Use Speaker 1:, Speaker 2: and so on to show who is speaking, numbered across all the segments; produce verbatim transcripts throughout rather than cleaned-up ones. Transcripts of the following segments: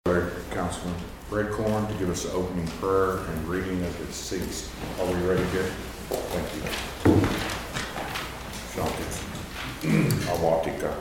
Speaker 1: Councilman Redcorn to give us the opening prayer and reading of the deceased. Are we ready, Jay? Thank you. Shanti. Awatika.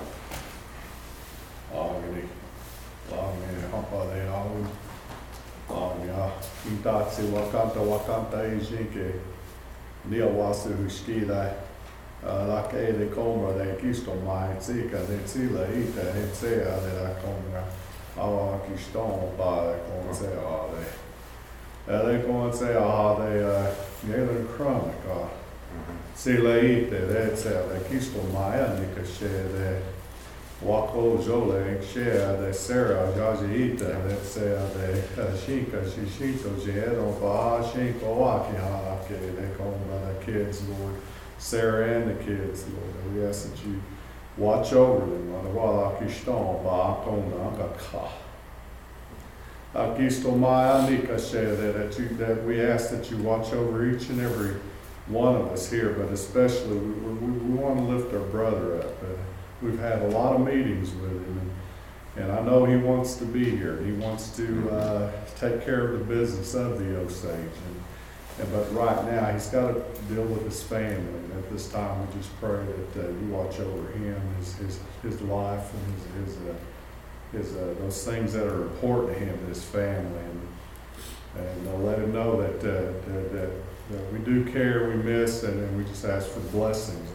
Speaker 2: Aagiri. Laamia hapade au. Laamia. Intatsi wakanta wakanta ijike. Nia wasu huskida. Lake de komra de kisto mai tsika de tsila ita de tsea de la komra. Awa kiston ba de konse a de. De konse a de Galen Chronica. Sila ita de tsea de kisto mai anika she de. Wako Jole, Shea, de Sarah, Jajiita, that say de Shika, Shishito, Jedo, Baha, Shinko, Waki, Hake, they call them the kids, Lord. Sarah and the kids, Lord. We ask that you watch over them, Lord. Wala Kishton, Ba, Kona, Gaka. Akisto Maya, Nika, Shea, that you, that we ask that you watch over each and every one of us here, but especially we, we, we want to lift our brother up. Uh, We've had a lot of meetings with him, and, and I know he wants to be here. He wants to uh, take care of the business of the Osage. And, and, but right now, he's got to deal with his family. And at this time, we just pray that uh, you watch over him, his his, his life, and his, his, uh, his uh, those things that are important to him, his family, and, and uh, let him know that, uh, that, that that we do care, we miss, and then we just ask for blessings.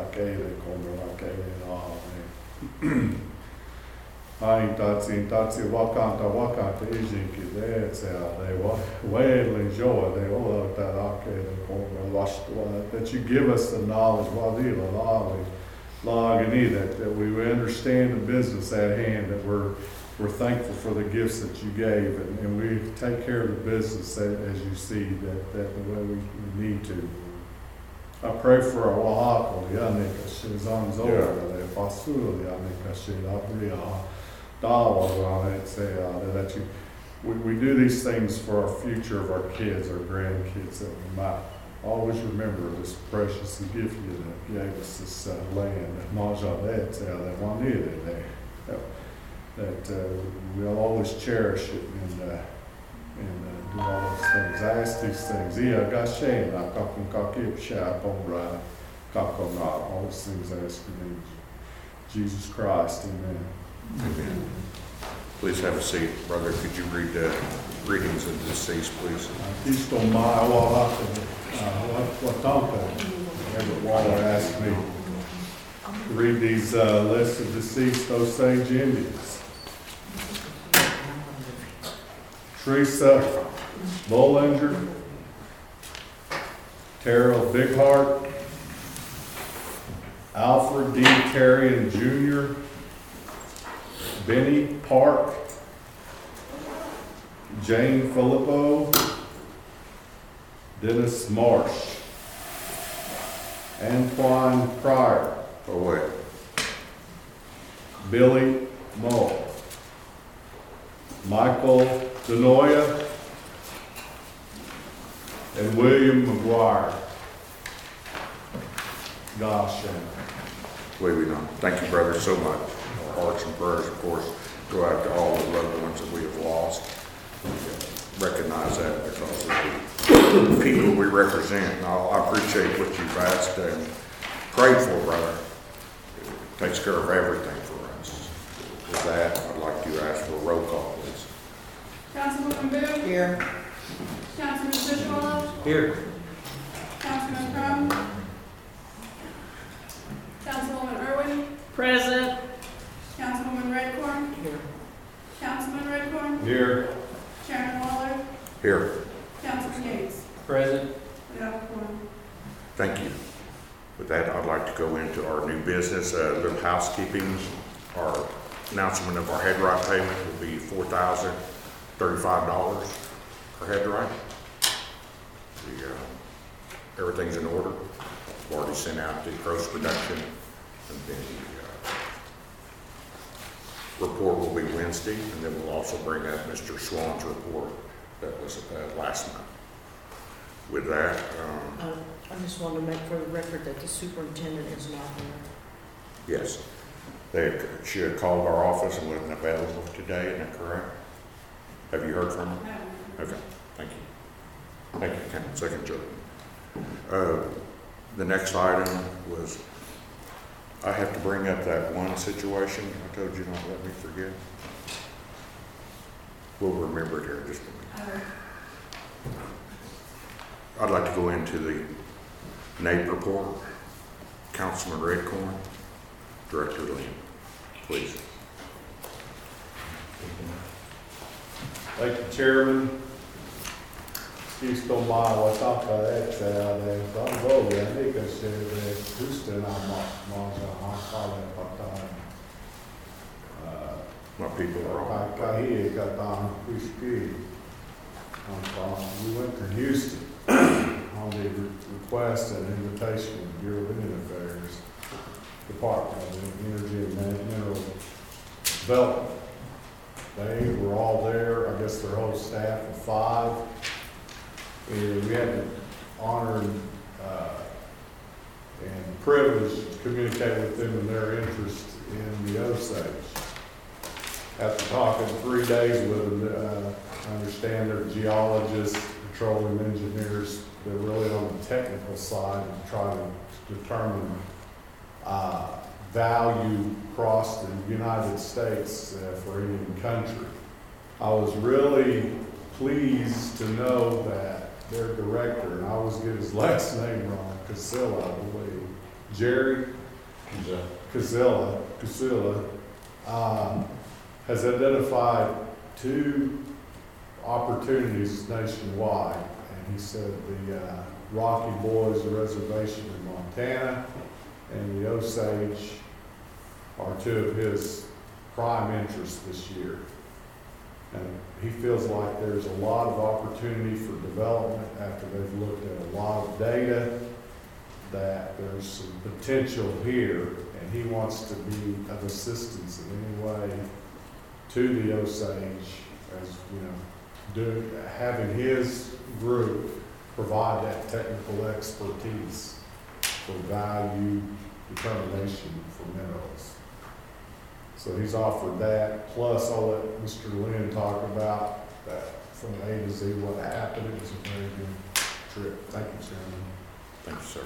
Speaker 2: Ai tatsi tatsi wakanta wakanta ijinki de tsea de wailing joy de ola tarake de koma lashtua that you give us the knowledge wadila lali lagani that that we understand the business at hand, that we're We're thankful for the gifts that you gave, and, and we take care of the business that, as you see, that, that the way we, we need to. I pray for our Oaxaca, Yanika, Shizanzola, the Fasul, Yanika, Shilabria, Dawa, that you, we, we do these things for our future of our kids, our grandkids, that we might always remember this precious gift you that gave us this uh, land, Majalet, that one needed there. That uh, we'll always cherish it and, uh, and uh, do all those things. I ask these things. Ia gashena, kakun kakip sha pomra, kakona. All these things I ask in the name of Jesus Christ. Amen.
Speaker 1: Amen. Please have a seat. Brother, could you read the readings of the deceased, please?
Speaker 2: Kisto mai wala what tanka. Everett Waller asked me to read these uh, lists of deceased Osage Indians. Teresa Bollinger, Terrell Bighart, Alfred D. Carrion Junior, Benny Park, Jane Filippo, Dennis Marsh, Antoine Pryor,
Speaker 1: Oh, wait.
Speaker 2: Billy Mull, Michael Denoya, and William McGuire. Gosh,
Speaker 1: Way we know. Thank you, brother, so much. Our hearts and prayers, of course, go out to all the loved ones that we have lost. We recognize that because of the people we represent. And I appreciate what you've asked and prayed for, brother. It takes care of everything for us. With that, I'd like to ask for a roll call, please.
Speaker 3: Councilwoman Boo?
Speaker 4: Here.
Speaker 3: Councilman Fitzgerald?
Speaker 4: Here.
Speaker 3: Councilman Crum? Councilwoman Irwin?
Speaker 4: Present.
Speaker 3: Councilwoman Redcorn?
Speaker 4: Here.
Speaker 3: Councilman Redcorn?
Speaker 2: here.
Speaker 3: Chairman Waller?
Speaker 1: Here.
Speaker 3: Councilman Yates?
Speaker 4: Present.
Speaker 3: We have a quorum.
Speaker 1: Thank you. With that, I'd like to go into our new business, a uh, little housekeeping. Our announcement of our head right payment will be four thousand thirty-five dollars per head right. The, uh, everything's in order. We've already sent out the gross production, and then the uh, report will be Wednesday, and then we'll also bring up Mister Swan's report that was uh, last month. With that, um,
Speaker 5: Uh, I just want to make for the record that the superintendent is not here.
Speaker 1: yes, they, she had called our office and wasn't available today, isn't that correct? Have you heard from him?
Speaker 3: No.
Speaker 1: Okay, thank you. Thank you, Ken. Second, Joe. Uh, the next item was, I have to bring up that one situation I told you not to let me forget. We'll remember it here in just a minute.
Speaker 3: Uh,
Speaker 1: I'd like to go into the N A P report. Councilman Redcorn, Director Lynn, please.
Speaker 2: Thank you, Chairman. Isto malo taka ecce, van voja, eikä se hystena maansa hankale pataan.
Speaker 1: My people are on.
Speaker 2: Kaikka hiikataan pyskiin. We went to Houston on the request and invitation of the Bureau of Indian Affairs, Department of Energy and Mineral Development. They were all there, I guess their whole staff of five. And we had the honor and, uh, and privilege to communicate with them and their interest in the Osage. After talking three days with them, uh, I understand they're geologists, petroleum engineers. They're really on the technical side and trying to determine uh, value across the United States uh, for Indian country. I was really pleased to know that their director, and I always get his last name wrong, Casilla, I believe, Jerry Casilla, Casilla, uh, has identified two opportunities nationwide. And he said the uh, Rocky Boys Reservation in Montana and the Osage are two of his prime interests this year. And he feels like there's a lot of opportunity for development after they've looked at a lot of data, that there's some potential here, and he wants to be of assistance in any way to the Osage, as you know, do, having his group provide that technical expertise for value determination for minerals. So he's offered that, plus I'll let Mister Lynn talk about that from A to Z, what happened. It was a very good trip. Thank you, Chairman.
Speaker 1: Thank you, sir.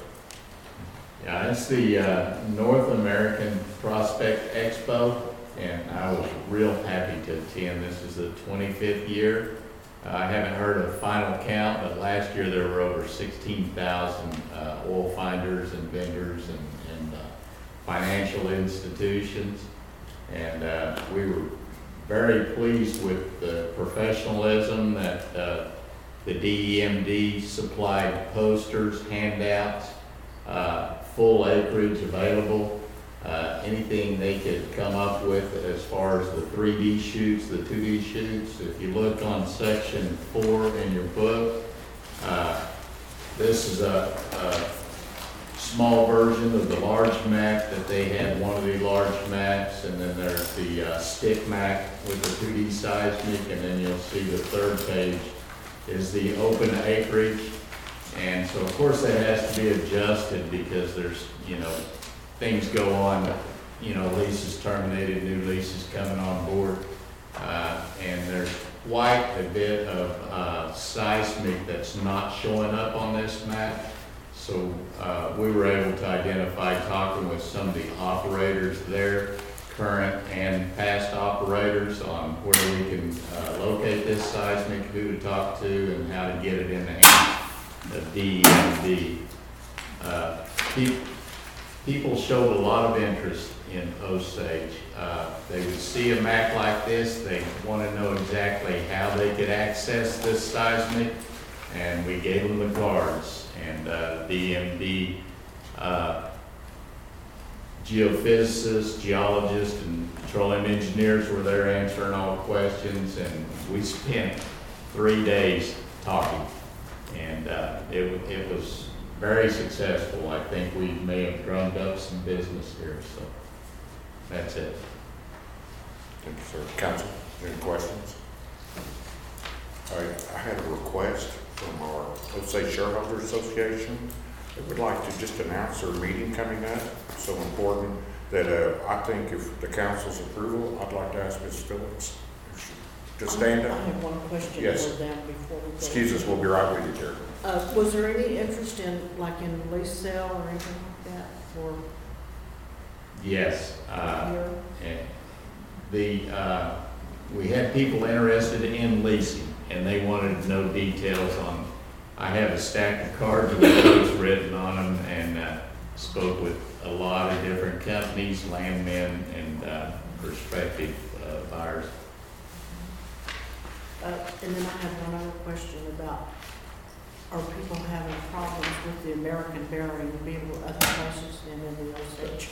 Speaker 4: Yeah, it's the uh, North American Prospect Expo, and I was real happy to attend. This is the twenty-fifth year. Uh, I haven't heard a final count, but last year there were over sixteen thousand uh, oil finders and vendors and, and uh, financial institutions. And uh, we were very pleased with the professionalism that uh, the D E M D supplied posters, handouts, uh, full acreage available, uh, anything they could come up with as far as the three D shoots, the two D shoots. If you look on section four in your book, uh, this is a, a small version of the large map that they had, one of the large maps, and then there's the uh, stick map with the two D seismic, and then you'll see the third page is the open acreage. And so of course that has to be adjusted because there's, you know, things go on, you know, leases terminated, new leases coming on board, uh, and there's quite a bit of uh, seismic that's not showing up on this map. So uh, we were able to identify, talking with some of the operators there, current and past operators, on where we can uh, locate this seismic, who to talk to, and how to get it in the hands of D E M D. Uh, pe people showed a lot of interest in Osage. Uh, they would see a map like this, they want to know exactly how they could access this seismic, and we gave them the cards. And uh, D E M D uh, geophysicists, geologists, and petroleum engineers were there answering all questions, and we spent three days talking, and uh, it, it was very successful. I think we may have drummed up some business here, so that's it.
Speaker 1: Thank you, sir. Council, any questions? All right, I had a request from our Osage Shareholders Association. They would like to just announce their meeting coming up. It's so important that uh, I think if the council's approval, I'd like to ask Miz Phillips if she to stand
Speaker 5: I
Speaker 1: up.
Speaker 5: have one question
Speaker 1: Yes.
Speaker 5: for them before we go.
Speaker 1: Excuse us, we'll be right with you, Terry.
Speaker 5: Uh, was there any interest in, like in lease sale or anything like that for
Speaker 4: Yes, uh,
Speaker 5: here?
Speaker 4: and the, uh, we had people interested in leasing, and they wanted to know details on, I have a stack of cards with notes written on them, and, uh, spoke with a lot of different companies, landmen, and, uh, prospective, uh, buyers.
Speaker 5: Uh, and then I have one other question about, are people having problems with the American bearing being able other places than in the Osage?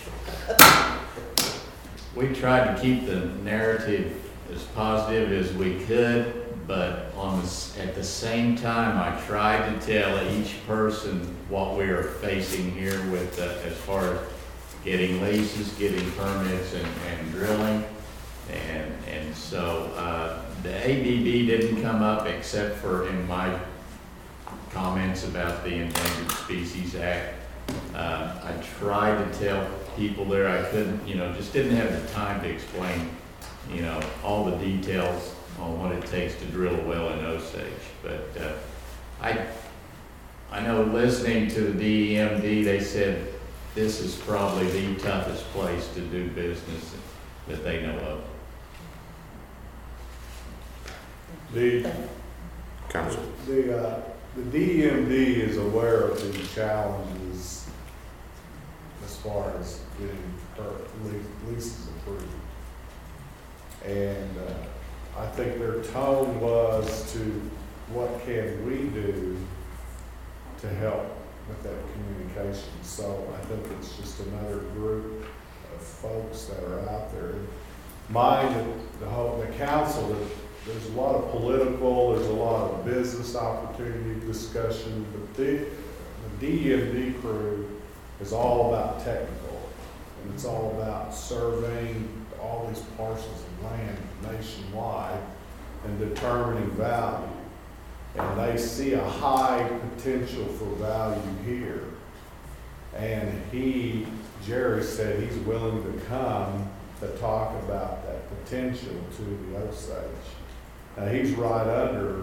Speaker 4: We tried to keep the narrative as positive as we could, but on this, at the same time, I tried to tell each person what we are facing here with, uh, as far as getting leases, getting permits, and, and drilling. And, and so, uh, the A B B didn't come up except for in my comments about the Endangered Species Act. Uh, I tried to tell people there, I couldn't, you know, just didn't have the time to explain, you know, all the details on what it takes to drill a well in Osage. But, uh, I, I know listening to the D E M D, they said this is probably the toughest place to do business that they know of.
Speaker 2: The,
Speaker 1: Council.
Speaker 2: the, uh, the D E M D is aware of the challenges as far as getting per- le- leases approved. And, uh, I think their tone was to, what can we do to help with that communication? So I think it's just another group of folks that are out there. Mine, the whole, the council, there's a lot of political, there's a lot of business opportunity discussion, but the, the D E M D crew is all about technical, and it's all about surveying all these parcels of land nationwide and determining value. And they see a high potential for value here. And he, Jerry said he's willing to come to talk about that potential to the Osage. Now, he's right under,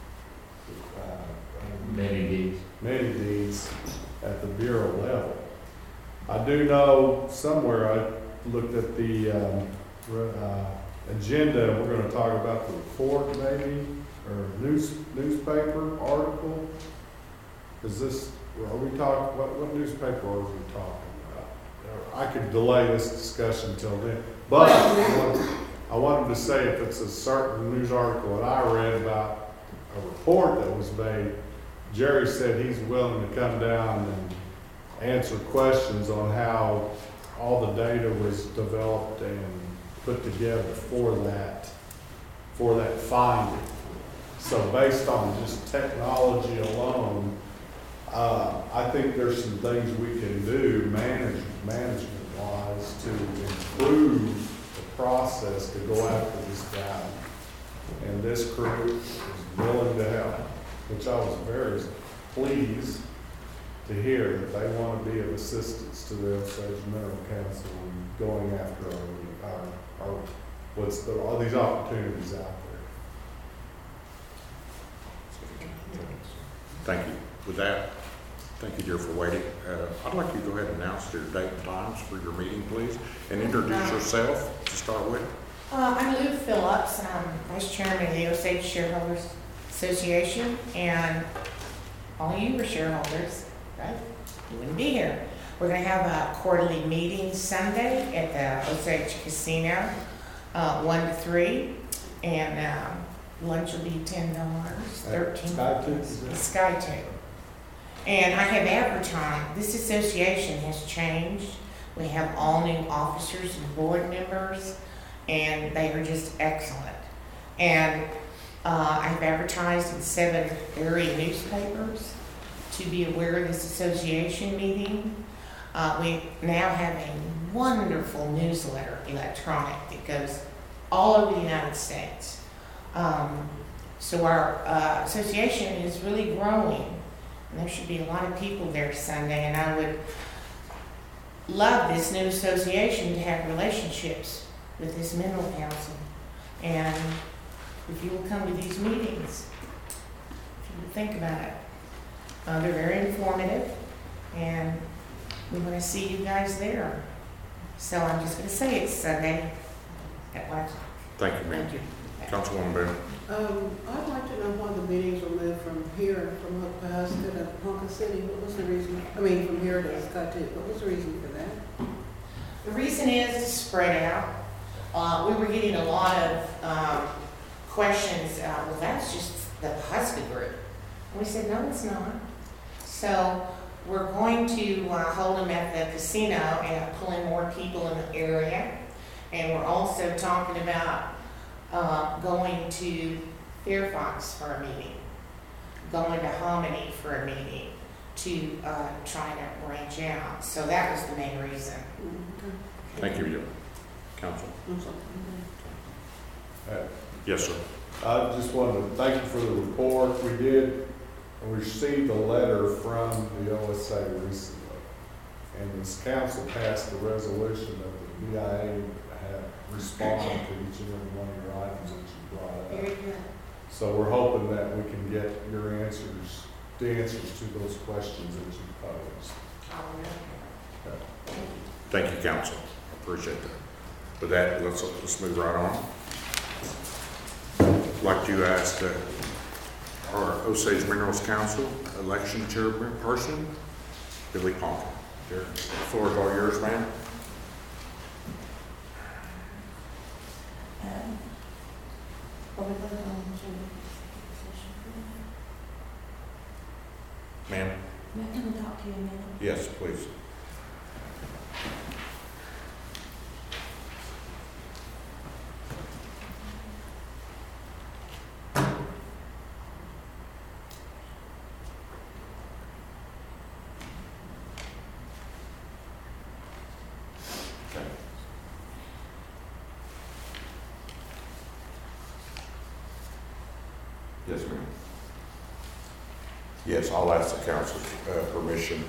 Speaker 2: uh,
Speaker 4: Many deeds.
Speaker 2: many deeds at the bureau level. I do know somewhere, I looked at the, um, re- uh, agenda, we're gonna talk about the report maybe, or news, newspaper article. Is this, are we talking, what, what newspaper are we talking about? I could delay this discussion till then, but I wanted- I wanted to say if it's a certain news article that I read about a report that was made, Jerry said he's willing to come down and answer questions on how all the data was developed and put together for that, for that finding. So based on just technology alone, uh, I think there's some things we can do manage, management-wise to improve the process to go after this guy. And this crew is willing to help, which I was very pleased to hear that they want to be of assistance to the Osage Mineral Council in going after our, our, our what's the, all these opportunities out there.
Speaker 1: Thank you. With that, thank you, dear, for waiting. Uh, I'd like you to go ahead and announce your date and times for your meeting, please, and introduce yourself to start with.
Speaker 6: Uh, I'm Lou Phillips, I'm Vice Chairman of the Osage Shareholders Association, and all you are shareholders, right? You wouldn't be here. We're gonna have a quarterly meeting Sunday at the Osage Casino, uh, one to three, and, um, lunch will be ten dollars, thirteen.
Speaker 2: Sky Tube, is it?
Speaker 6: Sky Tube. And I have advertised, this association has changed. We have all new officers and board members, and they are just excellent. And uh, I've advertised in seven area newspapers to be aware of this association meeting. Uh, we now have a wonderful newsletter, electronic, that goes all over the United States. Um, so our uh, association is really growing, and there should be a lot of people there Sunday, and I would love this new association to have relationships with this mineral council. And if you will come to these meetings, if you would think about it. Uh, they're very informative, and we want to see you guys there. So I'm just gonna say it's Sunday at one o'clock.
Speaker 1: Thank you, ma'am.
Speaker 6: Thank you.
Speaker 1: Councilwoman Bennett.
Speaker 7: Um, I'd like to know why the meetings were moved from here, from Hook Pass to the Ponca City. What was the reason? I mean, from here to Scottsdale. What was the reason for that?
Speaker 6: The reason is to spread out. Uh, we were getting a lot of, um, questions, uh, well, that's just the Huska group. And we said, no, it's not. So we're going to, uh, hold them at the casino and pull in more people in the area. And we're also talking about, uh, going to Fairfax for a meeting, going to Hominy for a meeting, to, uh, try to branch out. So that was the main reason.
Speaker 1: Thank you, Council.
Speaker 7: I'm sorry.
Speaker 2: Uh,
Speaker 1: Yes, sir.
Speaker 2: I just wanted to thank you for the report. We did, we received a letter from the O S A recently. And this council passed a resolution that the B I A had responded to each and every one of your items that you brought up.
Speaker 6: Very good.
Speaker 2: So we're hoping that we can get your answers, the answers to those questions that you posed.
Speaker 1: Thank you, Council. I appreciate that. With that, let's, let's move right on. I'd like to ask uh, our Osage Minerals Council election chairperson, Billy Ponca. The floor is all yours, ma'am. Ma'am?
Speaker 5: May I come and talk to you a minute?
Speaker 1: Yes, please. Yes, ma'am. Yes, I'll ask the council's uh, permission.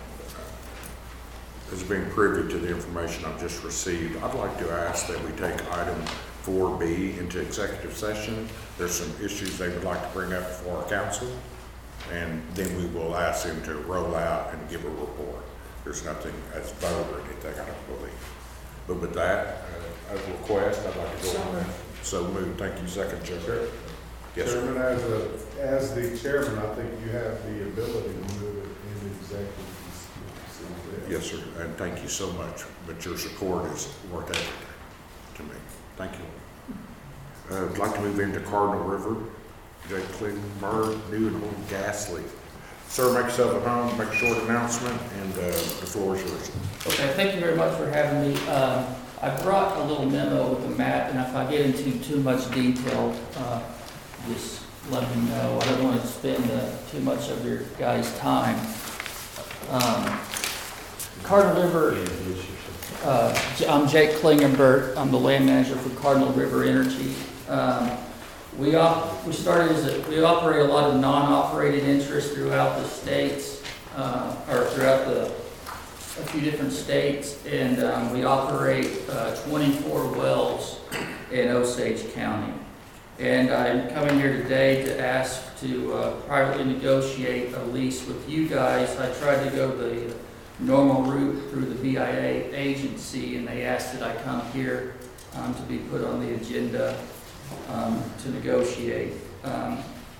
Speaker 1: As being privy to the information I've just received, I'd like to ask that we take item four B into executive session. There's some issues they would like to bring up before our council, and then we will ask them to roll out and give a report. There's nothing as vote or anything, I don't believe. But with that, uh, as a request, I'd like to go on. So moved. Thank you, Second Chair. Yes, sir.
Speaker 2: Chairman, as a, as the chairman, I think you have the ability to move it in executive.
Speaker 1: Yes, sir, and thank you so much, but your support is worth everything to me. Thank you. Uh, I'd like to move into Cardinal River, Jake Klingberg, new and old gas leak. Sir, make yourself at home, make a short announcement, and uh, the floor is yours.
Speaker 8: Okay, thank you very much for having me. Um, I brought a little memo with a map, and if I get into too much detail, uh, just let me know. I don't want to spend uh, too much of your guys' time. Um, Cardinal River, uh, J- I'm Jake Klingenberg. I'm the land manager for Cardinal River Energy. Um, we op- we started as a, we operate a lot of non-operated interests throughout the states, uh, or throughout the a few different states, and um, we operate uh, twenty-four wells in Osage County. And I'm coming here today to ask to uh, privately negotiate a lease with you guys. I tried to go the normal route through the B I A agency, and they asked that I come here um, to be put on the agenda um, to negotiate. Um,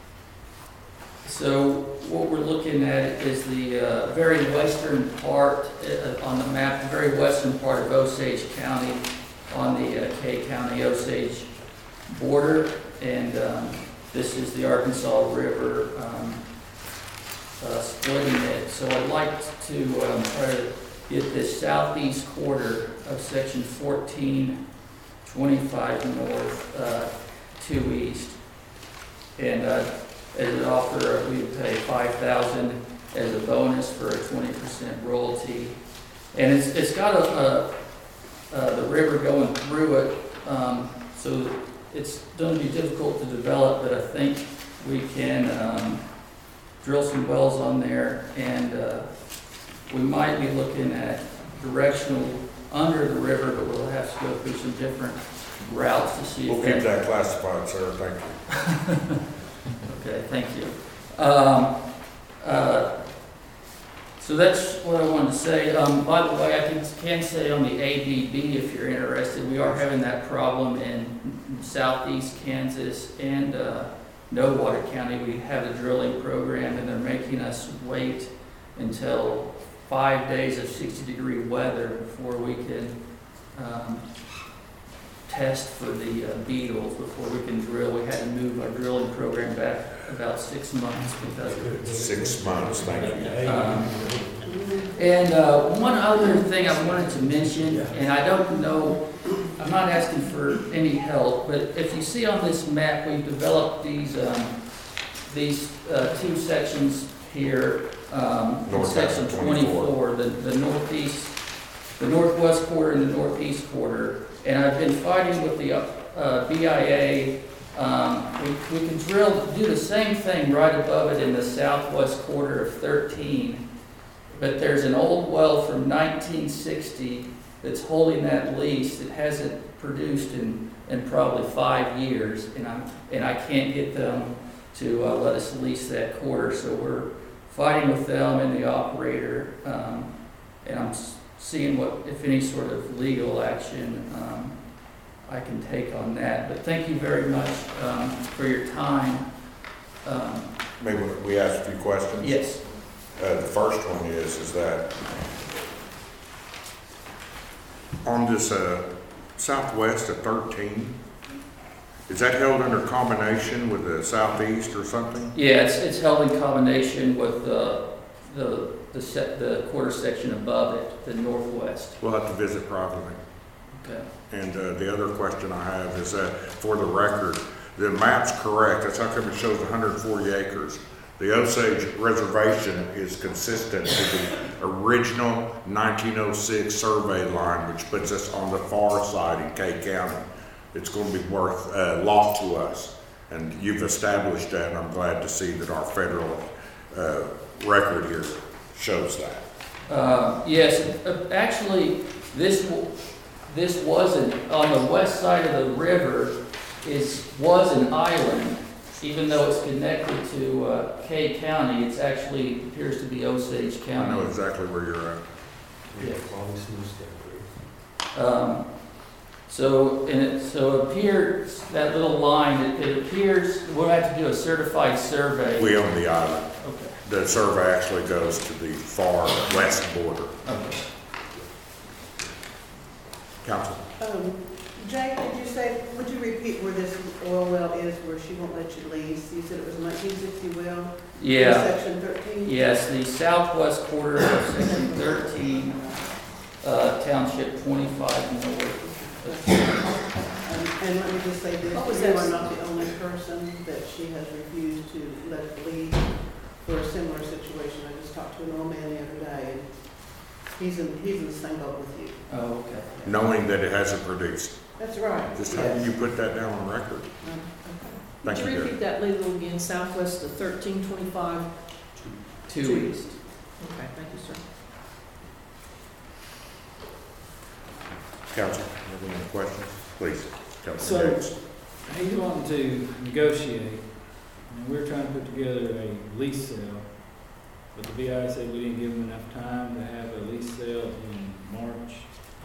Speaker 8: so what we're looking at is the uh, very western part uh, on the map, the very western part of Osage County on the uh, K County Osage border, and um, this is the Arkansas River um, uh, splitting it. So I'd like to um, try to get this southeast quarter of section fourteen twenty-five north uh, to east, and uh, as an offer, we would pay five thousand dollars as a bonus for a twenty percent royalty, and it's it's got a, a uh, the river going through it, um, so it's going to be difficult to develop, but I think we can um, drill some wells on there, and uh, we might be looking at directional under the river, but we'll have to go through some different routes to see if
Speaker 1: We'll keep that classified, sir, thank you.
Speaker 8: Okay, thank you. Um, uh, So that's what I wanted to say. Um, By the way, I can, can say on the A B B, if you're interested, we are having that problem in southeast Kansas and uh, Nowater County. We have a drilling program, and they're making us wait until five days of sixty degree weather before we can um, test for the uh, beetles, before we can drill. We had to move our drilling program back about six months because of it.
Speaker 1: Six months, thank you.
Speaker 8: Um, And uh, one other thing I wanted to mention, and I don't know, I'm not asking for any help, but if you see on this map, we've developed these, um, these uh, two sections here, um, in
Speaker 1: North
Speaker 8: section
Speaker 1: twenty-four.
Speaker 8: twenty-four, the, the northeast, the northwest quarter and the northeast quarter. And I've been fighting with the uh, B I A. Um, we, we can drill, do the same thing right above it in the southwest quarter of thirteen. But there's an old well from nineteen sixty that's holding that lease that hasn't produced in, in probably five years. And I'm, and I can't get them to uh, let us lease that quarter. So we're fighting with them and the operator. Um, and I'm s- seeing what, if any sort of legal action um, I can take on that. But thank you very much um, for your time. Um,
Speaker 1: Maybe we ask a few questions?
Speaker 8: yes.
Speaker 1: Uh, the first one is, is that on this, uh, southwest of thirteen, is that held under combination with the southeast or something?
Speaker 8: Yeah, it's, it's held in combination with the, the, the set, the quarter section above it, the northwest.
Speaker 1: We'll have to visit privately.
Speaker 8: Okay.
Speaker 1: And, uh, the other question I have is that, for the record, the map's correct, that's how come it shows one hundred forty acres. The Osage Reservation is consistent with the original nineteen oh six survey line, which puts us on the far side in Kay County. It's going to be worth a lot to us, and you've established that, and I'm glad to see that our federal uh, record here shows that.
Speaker 8: Uh, yes, uh, actually, this, w- this wasn't, on the west side of the river, is, was an island. Even though it's connected to uh, Kay County, it's actually appears to be Osage
Speaker 1: I know
Speaker 8: County.
Speaker 1: exactly where you're at.
Speaker 8: Yeah. Um, so, and it, so it appears, that little line, it, it appears, we'll have to do a certified survey.
Speaker 1: We own the island.
Speaker 8: Okay.
Speaker 1: The survey actually goes to the far west border.
Speaker 8: Okay.
Speaker 1: Council?
Speaker 7: Um, Jay, did you say, would you repeat where this oil well is, where she won't let you lease? You said it was a nineteen sixty well?
Speaker 8: Yeah.
Speaker 7: Section thirteen?
Speaker 8: Yes, the southwest quarter of section thirteen, uh, township twenty-five north.
Speaker 7: Um, And let me just say this,
Speaker 5: What was
Speaker 7: you
Speaker 5: that?
Speaker 7: are not the only person that she has refused to let leave for a similar situation. I just talked to an old man the other day, and he's in, he's in the same boat with you.
Speaker 8: Oh, okay.
Speaker 1: Knowing that it hasn't produced.
Speaker 7: That's right.
Speaker 1: Just how
Speaker 7: yes.
Speaker 1: do you put that down on record?
Speaker 7: Um,
Speaker 5: Would
Speaker 1: Thank
Speaker 5: you
Speaker 1: you,
Speaker 5: repeat
Speaker 1: Derek.
Speaker 5: that legal again, southwest of thirteen twenty-five?
Speaker 8: Two east.
Speaker 5: Okay, thank you, sir.
Speaker 1: Council, have any questions? Please, Councilman
Speaker 9: So-
Speaker 1: Yates.
Speaker 9: He's wanting to negotiate, and we're trying to put together a lease sale, but the B I said we didn't give them enough time to have a lease sale in March.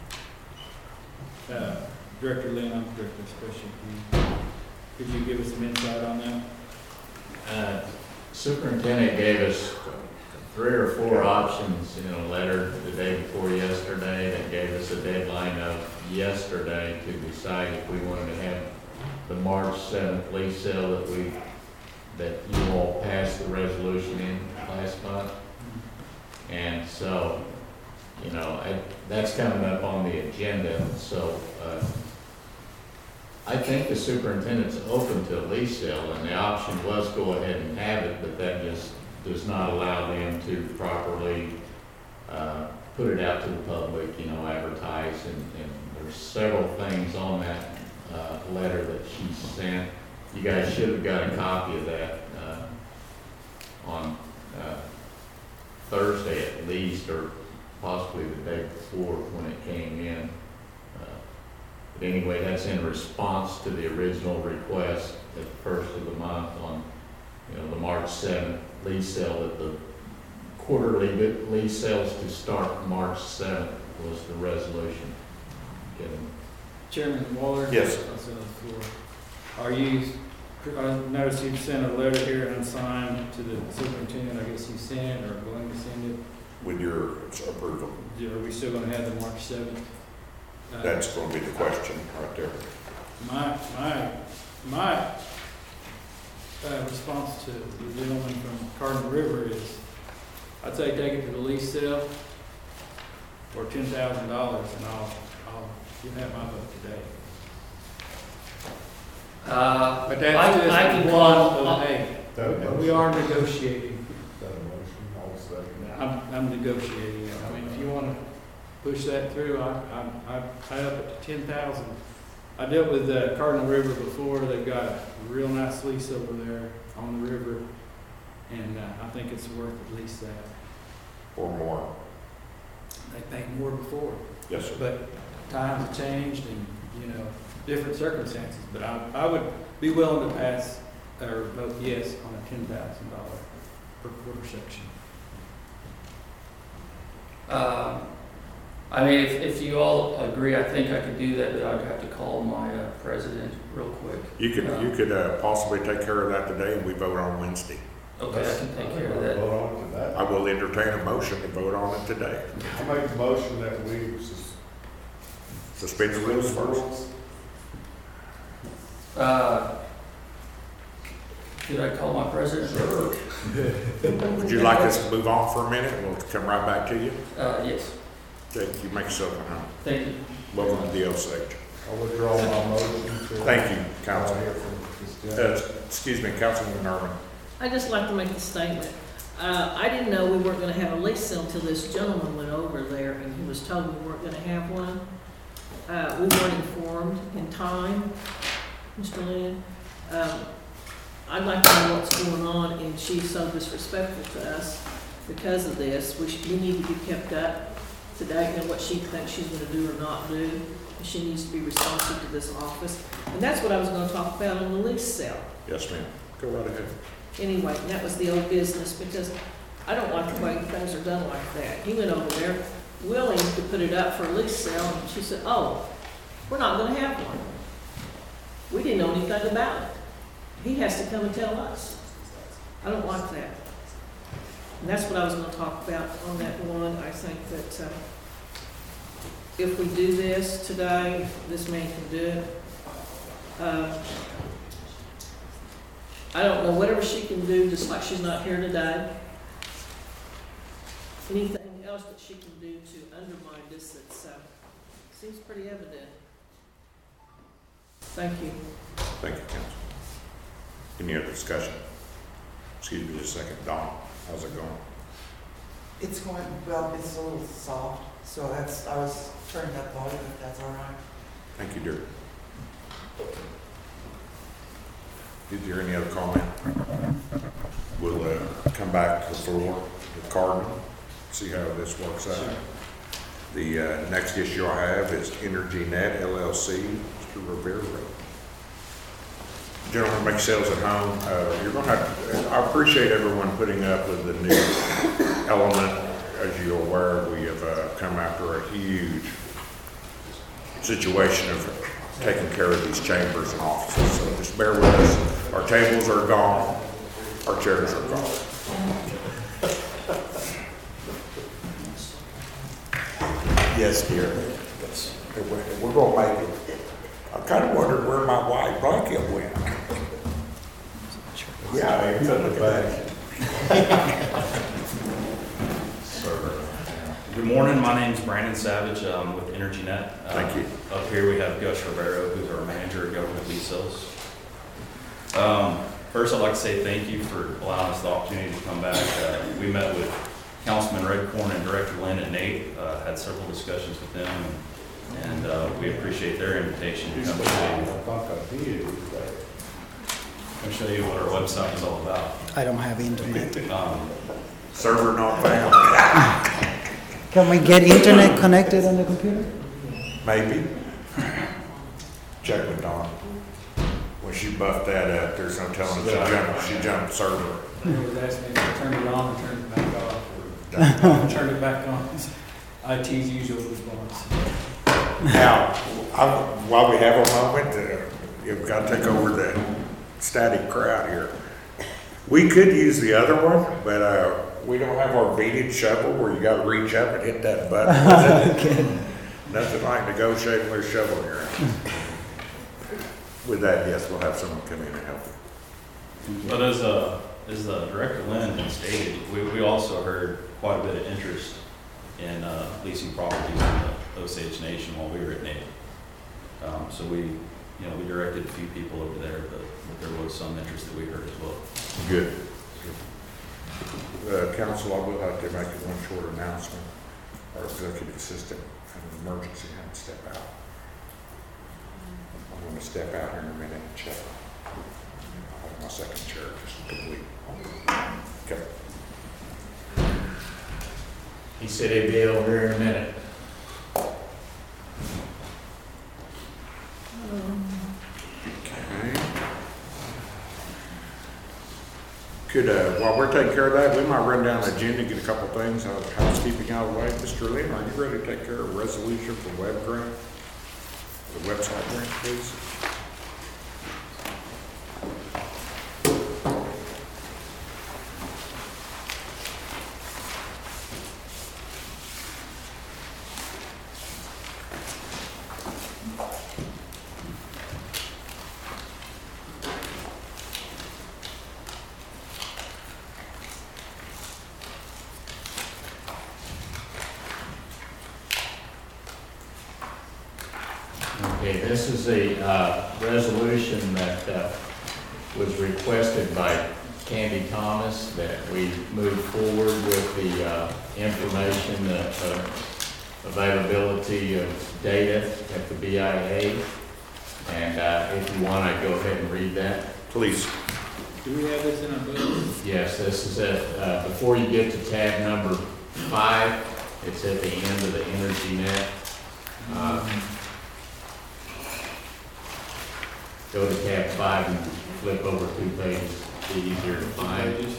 Speaker 9: Uh, Director Lynn, I'm Director Special. Could you give us some insight on that?
Speaker 4: Uh, Superintendent gave us three or four options in a letter the day before yesterday that gave us a deadline of yesterday to decide if we wanted to have the March seventh lease sale that we, that you all passed the resolution in last month. And so, you know, I, that's coming up on the agenda, so, uh, I think the superintendent's open to a lease sale, and the option was go ahead and have it, but that just does not allow them to properly, uh, put it out to the public, you know, advertise, and, and there's several things on that, uh, letter that she sent. You guys should have got a copy of that, uh, on, uh, Thursday at least, or possibly the day before when it came in. Uh, But anyway, that's in response to the original request at the first of the month on, you know, the March seventh lease sale, that the quarterly lease sales to start March seventh was the resolution. Getting
Speaker 9: Chairman Waller?
Speaker 1: Yes.
Speaker 9: I'll sit on the floor. Are you, I noticed you sent a letter here unsigned to the superintendent, I guess you sent or going to send it.
Speaker 1: With your approval.
Speaker 9: Are we still gonna have the March seventh? Uh,
Speaker 1: That's going to be the question right there.
Speaker 9: My, my, my, uh, response to the gentleman from Cardinal River is, I'd say take it to the lease sale for ten thousand dollars and I'll, I'll, you have my vote today.
Speaker 8: Uh,
Speaker 9: But
Speaker 8: I-
Speaker 9: that's just
Speaker 8: I can
Speaker 9: one
Speaker 8: call-
Speaker 9: of eight.
Speaker 2: That
Speaker 9: And
Speaker 2: motion-
Speaker 9: we are negotiating.
Speaker 2: That motion, I'll second it.
Speaker 9: I'm, I'm negotiating. I mean, if you wanna push that through, I, I, I tie up at ten thousand. I dealt with uh, Cardinal River before. They've got a real nice lease over there on the river. And, uh, I think it's worth at least that.
Speaker 1: Or more.
Speaker 9: They paid more before,
Speaker 1: Yes, sir.
Speaker 9: but times have changed and, you know, different circumstances. But I, I would be willing to pass or vote yes on a ten thousand dollar per quarter section.
Speaker 8: uh, I mean, if, if you all agree, I think I could do that, but I'd have to call my uh, president real quick.
Speaker 1: You could, you could uh, possibly take care of that today, and we vote on Wednesday.
Speaker 8: Okay, I can take care of that.
Speaker 2: Vote on to that.
Speaker 1: I will entertain a motion to vote on it today.
Speaker 2: I make the motion that we sus-
Speaker 1: Suspend the rules first.
Speaker 8: Uh, Could I call my president?
Speaker 1: Sure. Would you like us to move on for a minute, and we'll come right back to you?
Speaker 8: Uh, yes,
Speaker 1: Okay, you make yourself at home.
Speaker 8: thank you.
Speaker 1: Welcome to the Osage.
Speaker 2: I withdraw my motion to.
Speaker 1: Thank you,
Speaker 2: I'll
Speaker 1: Council.
Speaker 2: hear from this
Speaker 1: Uh,
Speaker 2: gentleman.
Speaker 1: excuse me, Councilman Norman.
Speaker 10: I'd just like to make a statement. Uh, I didn't know we weren't gonna have a lease sale until this gentleman went over there and he was told we weren't gonna have one. Uh, we weren't informed in time, Mister Lynn. Um, I'd like to know what's going on, and she's so disrespectful to us because of this. We should, we need to be kept up to date on what she thinks she's gonna do or not do. She needs to be responsive to this office. And that's what I was gonna talk about on the lease sale.
Speaker 1: Yes, ma'am. Go right ahead.
Speaker 10: Anyway, that was the old business, because I don't like the way things are done like that. He went over there willing to put it up for a lease sale, and she said, oh, we're not gonna have one. We didn't know anything about it. He has to come and tell us. I don't like that. And that's what I was gonna talk about on that one. I think that, uh, if we do this today, this man can do it. Uh, I don't know, whatever she can do, just like she's not here today. Anything else that she can do to undermine this, that's, uh, seems pretty evident. Thank you.
Speaker 1: Thank you, Council. Any other discussion? Excuse me just a second. Don, how's it going?
Speaker 11: It's going, well, it's a little soft, so that's, I was turning up volume if that's all right.
Speaker 1: Thank you, dear. Is there any other comment? We'll uh, come back to the floor with Cardinal, see how this works out. The uh, next issue I have is Energy Net L L C, Mister Rivera. Gentlemen, make sales at home. Uh, you're going to have, I appreciate everyone putting up with the new element. As you're aware, we have uh, come after a huge situation of taking care of these chambers and offices. So just bear with us. Our tables are gone. Our chairs are gone. Yes, dear. Yes. We're going to make it. I kind of wondered where my white blanket went. Yeah, I took it back.
Speaker 12: Good morning, my name is Brandon Savage um, with Energy Net. Uh,
Speaker 1: Thank you.
Speaker 12: Up here we have Gus Rivero, who's our manager of government lease sales. Um, first, I'd like to say thank you for allowing us the opportunity to come back. Uh, we met with Councilman Redcorn and Director Lynn and Nate, uh, had several discussions with them, and, and uh, we appreciate their invitation to come today. I'll show you what our website is all about.
Speaker 11: I don't have internet.
Speaker 12: Um,
Speaker 1: Server not found.
Speaker 11: Can we get internet connected on the computer?
Speaker 1: Maybe. check with Dawn. When she buffed that up, there's no telling, she jumped, she jumped server.
Speaker 9: They was asking me to turn it on or turn it back off, or turn it back on. I T's usual response.
Speaker 1: Now, I, while we have a moment, uh, you've got to take over the static crowd here. We could use the other one, but, uh, we don't have our beaded shovel where you gotta reach up and hit that button. Nothing like negotiating with a shovel in your hand. With that, yes, we'll have someone come in and help.
Speaker 12: But as, uh, as uh, Director Lynn had stated, we, we also heard quite a bit of interest in uh, leasing properties in the Osage Nation while we were at Native. Um, so we, you know, we directed a few people over there, but, but there was some interest that we heard as well.
Speaker 1: Good. Uh, council, I will have to make one short announcement. Our executive assistant had an emergency, had to step out. I'm going to step out here in a minute and check. I'll have my second chair just complete. Okay.
Speaker 4: He said he'd be over here in a minute.
Speaker 1: Okay. Could, uh, while we're taking care of that, we might run down the agenda, get a couple things out of housekeeping out of the way. Mister Lynn, are you ready to take care of a resolution for web grant? The website grant, please.
Speaker 4: Okay, this is a uh, resolution that uh, was requested by Candy Thomas, that we move forward with the uh, information, the uh, availability of data at the B I A. And uh, if you want, I'd go ahead and read that.
Speaker 1: Please.
Speaker 9: Do we have this in our budget?
Speaker 4: Yes, this is at, uh, before you get to tab number five, it's at the end of the Energy Net. Uh, Go to tab five and flip over two pages, be easier to find.
Speaker 9: Pages?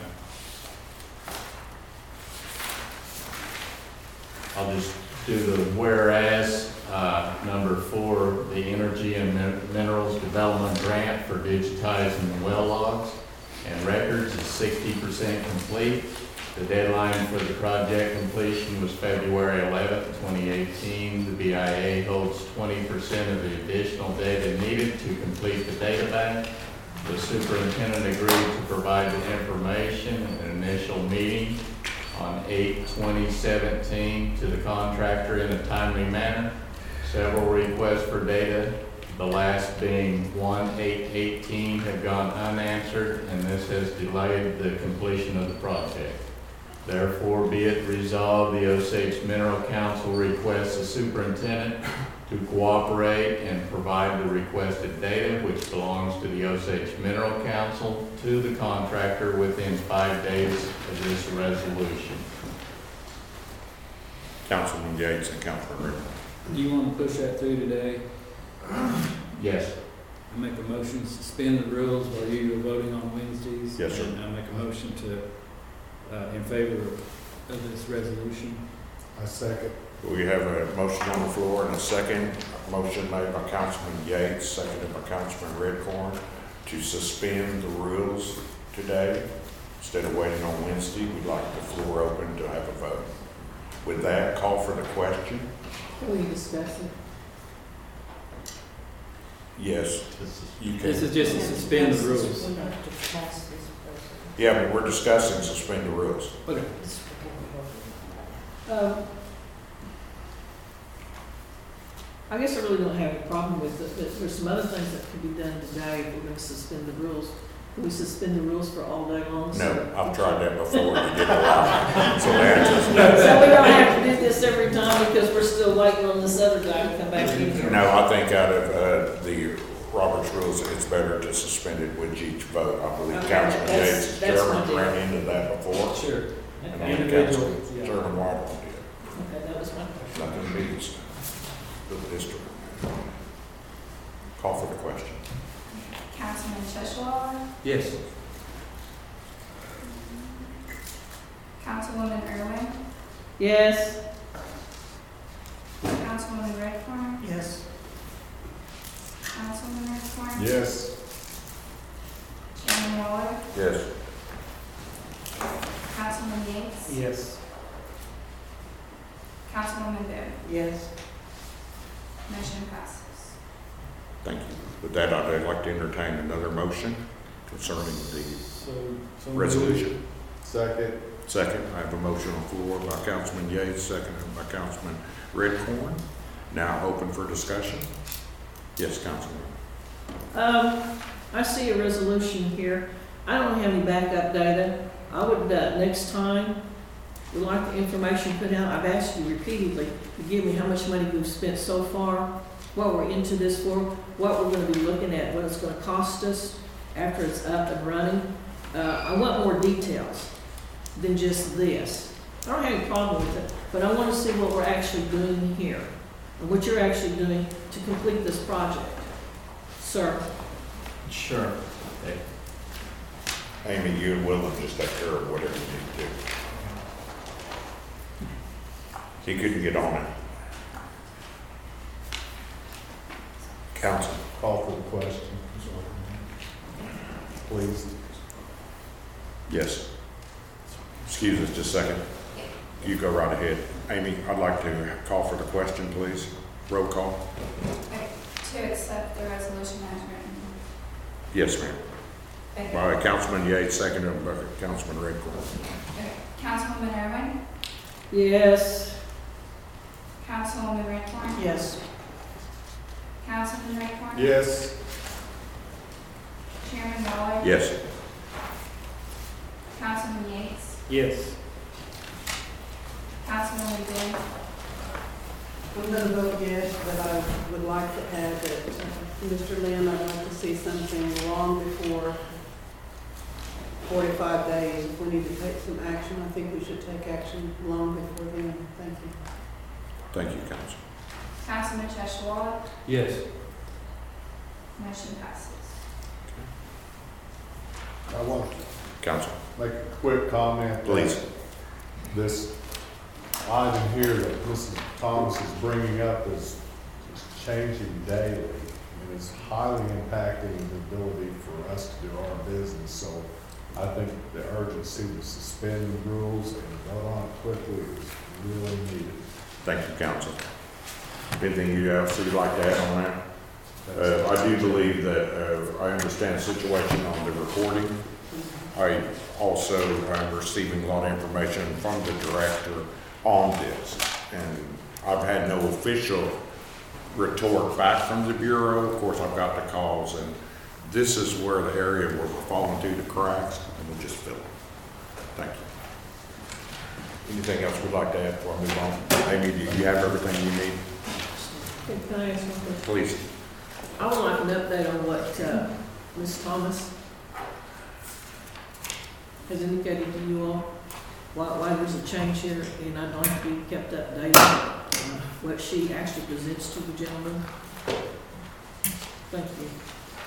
Speaker 4: I'll just do the whereas, uh, number four, the Energy and Min- Minerals Development Grant for digitizing the well logs and records is sixty percent complete. The deadline for the project completion was February eleventh, twenty eighteen. The B I A holds twenty percent of the additional data needed to complete the data bank. The superintendent agreed to provide the information in an initial meeting on eight twenty seventeen to the contractor in a timely manner. Several requests for data, the last being one eight eighteen, have gone unanswered, and this has delayed the completion of the project. Therefore, be it resolved, the Osage Mineral Council requests the superintendent to cooperate and provide the requested data, which belongs to the Osage Mineral Council, to the contractor within five days of this resolution.
Speaker 1: Councilman Yates and Councilman Ritter.
Speaker 9: Do you want to push that through today?
Speaker 4: Yes.
Speaker 9: I make a motion to suspend the rules while you are voting on Wednesdays.
Speaker 1: Yes, sir.
Speaker 9: And I make a motion to, uh, in favor of, of this resolution.
Speaker 2: I second.
Speaker 1: We have a motion on the floor and a second. Motion made by Councilman Yates, seconded by Councilman Redcorn, to suspend the rules today. Instead of waiting on Wednesday, we'd like the floor open to have a vote. With that, call for the question.
Speaker 10: Can we discuss it?
Speaker 1: Yes, you can.
Speaker 9: This is just to suspend the rules.
Speaker 5: We have to pass this
Speaker 1: Yeah, but we're discussing suspend the rules.
Speaker 9: Okay.
Speaker 10: Um, I guess I really don't have a problem with it, but there's some other things that could be done today if we're gonna suspend the rules. Can we suspend the rules for all day long?
Speaker 1: No,
Speaker 10: So-
Speaker 1: I've tried that before, and it didn't allow. So the answer is
Speaker 10: So
Speaker 1: no.
Speaker 10: we don't have to do this every time because we're still waiting on this other guy to come back in.
Speaker 1: No, I think out of uh, the Robert's rules, it's better to suspend it with each vote. I believe
Speaker 10: Okay,
Speaker 1: Councilman
Speaker 10: that's-
Speaker 1: Yates'
Speaker 10: that's
Speaker 1: chairman
Speaker 10: my deal.
Speaker 1: ran into that before.
Speaker 9: Sure.
Speaker 1: And
Speaker 10: Okay,
Speaker 1: then
Speaker 9: Individual,
Speaker 1: Councilman
Speaker 9: yeah.
Speaker 1: Chairman White did.
Speaker 10: okay, that was my question.
Speaker 1: Nothing beats the district. Call for the question.
Speaker 13: Councilman Tishwala,
Speaker 9: Yes.
Speaker 13: Councilwoman Irwin,
Speaker 10: Yes.
Speaker 13: Councilwoman Redcorn,
Speaker 11: Yes.
Speaker 13: Councilman Redcorn.
Speaker 2: Yes.
Speaker 13: Chairman Waller,
Speaker 1: Yes.
Speaker 13: Councilman Yates,
Speaker 9: Yes.
Speaker 13: Councilwoman Boo.
Speaker 7: Yes.
Speaker 13: Motion passes.
Speaker 1: Thank you. With that, I'd like to entertain another motion concerning the
Speaker 2: So, so
Speaker 1: resolution.
Speaker 2: Second.
Speaker 1: Second, I have a motion on the floor by Councilman Yates, seconded by Councilman Redcorn. Now open for discussion. Yes, Councilman.
Speaker 10: Um, I see a resolution here. I don't have any backup data. I would, uh, next time, would like the information put out. I've asked you repeatedly to give me how much money we've spent so far, what we're into this for, what we're gonna be looking at, what it's gonna cost us after it's up and running. Uh, I want more details than just this. I don't have any problem with it, but I wanna see what we're actually doing here, and what you're actually doing to complete this project. Sir?
Speaker 4: Sure. Okay.
Speaker 1: Amy, you and Willem just take care of whatever you need to do. He couldn't get on it. Council.
Speaker 2: Call for the question. Please.
Speaker 1: Yes. Excuse us just a second. You go right ahead. Amy, I'd like to call for the question, please. Roll call.
Speaker 13: Okay, to accept the resolution as written.
Speaker 1: Yes, ma'am.
Speaker 13: Thank you.
Speaker 1: All right, Councilman Yates, seconded by Councilman Redcorn.
Speaker 13: Okay, Councilwoman Irwin,
Speaker 10: Yes.
Speaker 13: Councilwoman Redcorn.
Speaker 5: Yes.
Speaker 13: Councilman Redcorn.
Speaker 2: Yes.
Speaker 13: Chairman Waller.
Speaker 1: Yes.
Speaker 13: Councilman Yates,
Speaker 9: Yes.
Speaker 13: Councilwoman Boo.
Speaker 7: I'm going to vote yes, but I would like to add that, uh, Mister Lynn, I'd like to see something long before forty-five days. If we need to take some action, I think we should take action long before then. Thank you.
Speaker 1: Thank you, Council.
Speaker 13: Councilman Tishwala,
Speaker 9: Yes.
Speaker 13: motion passes.
Speaker 2: I want to
Speaker 1: Council,
Speaker 2: make a quick comment.
Speaker 1: please.
Speaker 2: This item here that Missus Thomas is bringing up is, is changing daily, and it's highly impacting the ability for us to do our business. So I think the urgency to suspend the rules and vote on it quickly is really needed.
Speaker 1: Thank you, Council. Anything you else you'd like to add on that? Uh, I do believe that, uh, I understand the situation on the recording. I also am receiving a lot of information from the director on this, and I've had no official retort back from the Bureau. Of course, I've got the calls, and this is where the area where we're falling through the cracks, and we'll just fill it. Thank you. Anything else we'd like to add before I move on? Amy, do you have everything you need?
Speaker 10: Can I ask one question?
Speaker 1: Please.
Speaker 10: I would like an update on what, uh, Miz Thomas has indicated to you all, why, why there's a change here, and I'd like to be kept updated, on what she actually presents to the gentleman. Thank you.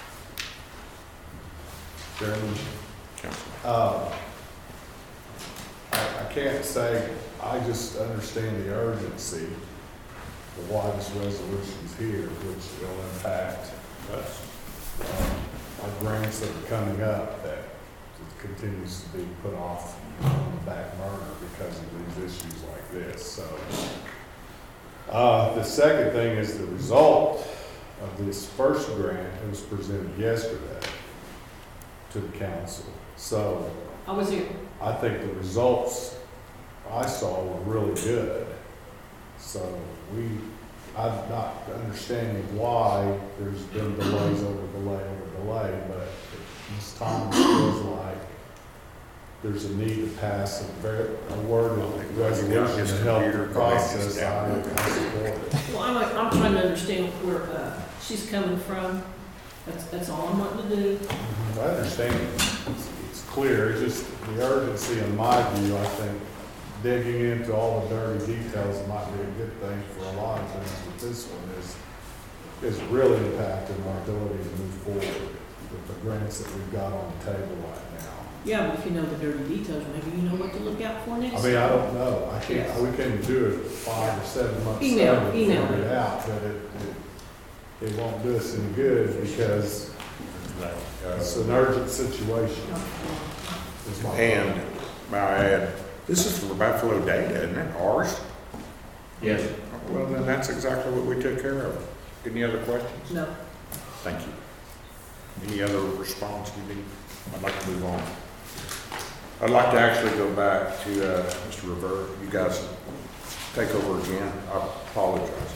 Speaker 2: Chairman,
Speaker 1: Council.
Speaker 2: uh, I, I can't say, I just understand the urgency of why this resolution's here, which will impact us. Um, Our grants that are coming up that continues to be put off on the back burner because of these issues like this, so. Uh, the second thing is the result of this first grant that was presented yesterday to the council. So
Speaker 10: I was here.
Speaker 2: I think the results I saw were really good. So we, I'm not understanding why there's been delays over delay over delay, but Miz Thomas feels like there's a need to pass a very, a worded resolution to help the process. I I support it.
Speaker 10: Well, I'm, like- I'm trying to understand where, uh, she's coming from. That's, that's all I'm wanting to do.
Speaker 2: I understand. It's, it's clear. It's just the urgency, in my view, I think, digging into all the dirty details might be a good thing for a lot of things, but this one is, is really impacting our ability to move forward with the grants that we've got on the table right now.
Speaker 10: Yeah, but if you know the dirty details, maybe you know what to look out for next.
Speaker 2: I mean, I don't know, I
Speaker 10: Yes.
Speaker 2: can't, we can't do it five or seven months
Speaker 10: Email,
Speaker 2: later to
Speaker 10: email
Speaker 2: figure
Speaker 10: me.
Speaker 2: it out, but it, it, it won't do us any good because it's an urgent situation. is my
Speaker 1: And,
Speaker 2: point.
Speaker 1: may I add, this is for Buffalo Data, isn't it, ours?
Speaker 4: Yes.
Speaker 1: Well, then that's exactly what we took care of. Any other questions?
Speaker 10: No.
Speaker 1: Thank you. Any other response you need? I'd like to move on. I'd like to actually go back to, uh, Mister Rivera. You guys take over again. I apologize.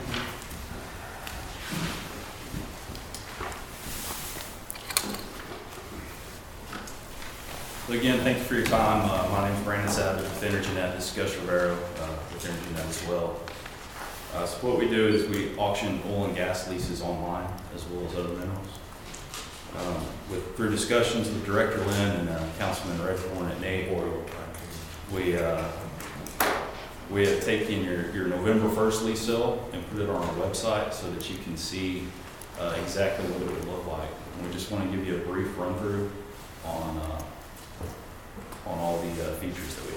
Speaker 12: So again, thank you for your time. Uh, my name is Brandon Savage with EnergyNet. This is Gus Rivero uh, with EnergyNet as well. Uh, so what we do is we auction oil and gas leases online as well as other minerals. Um, with through discussions with Director Lynn and uh, Councilman Redcorn at Nate Oil, we uh, we have taken your, your November first lease sale and put it on our website so that you can see uh, exactly what it would look like. And we just want to give you a brief run through on uh, on all the uh, features that we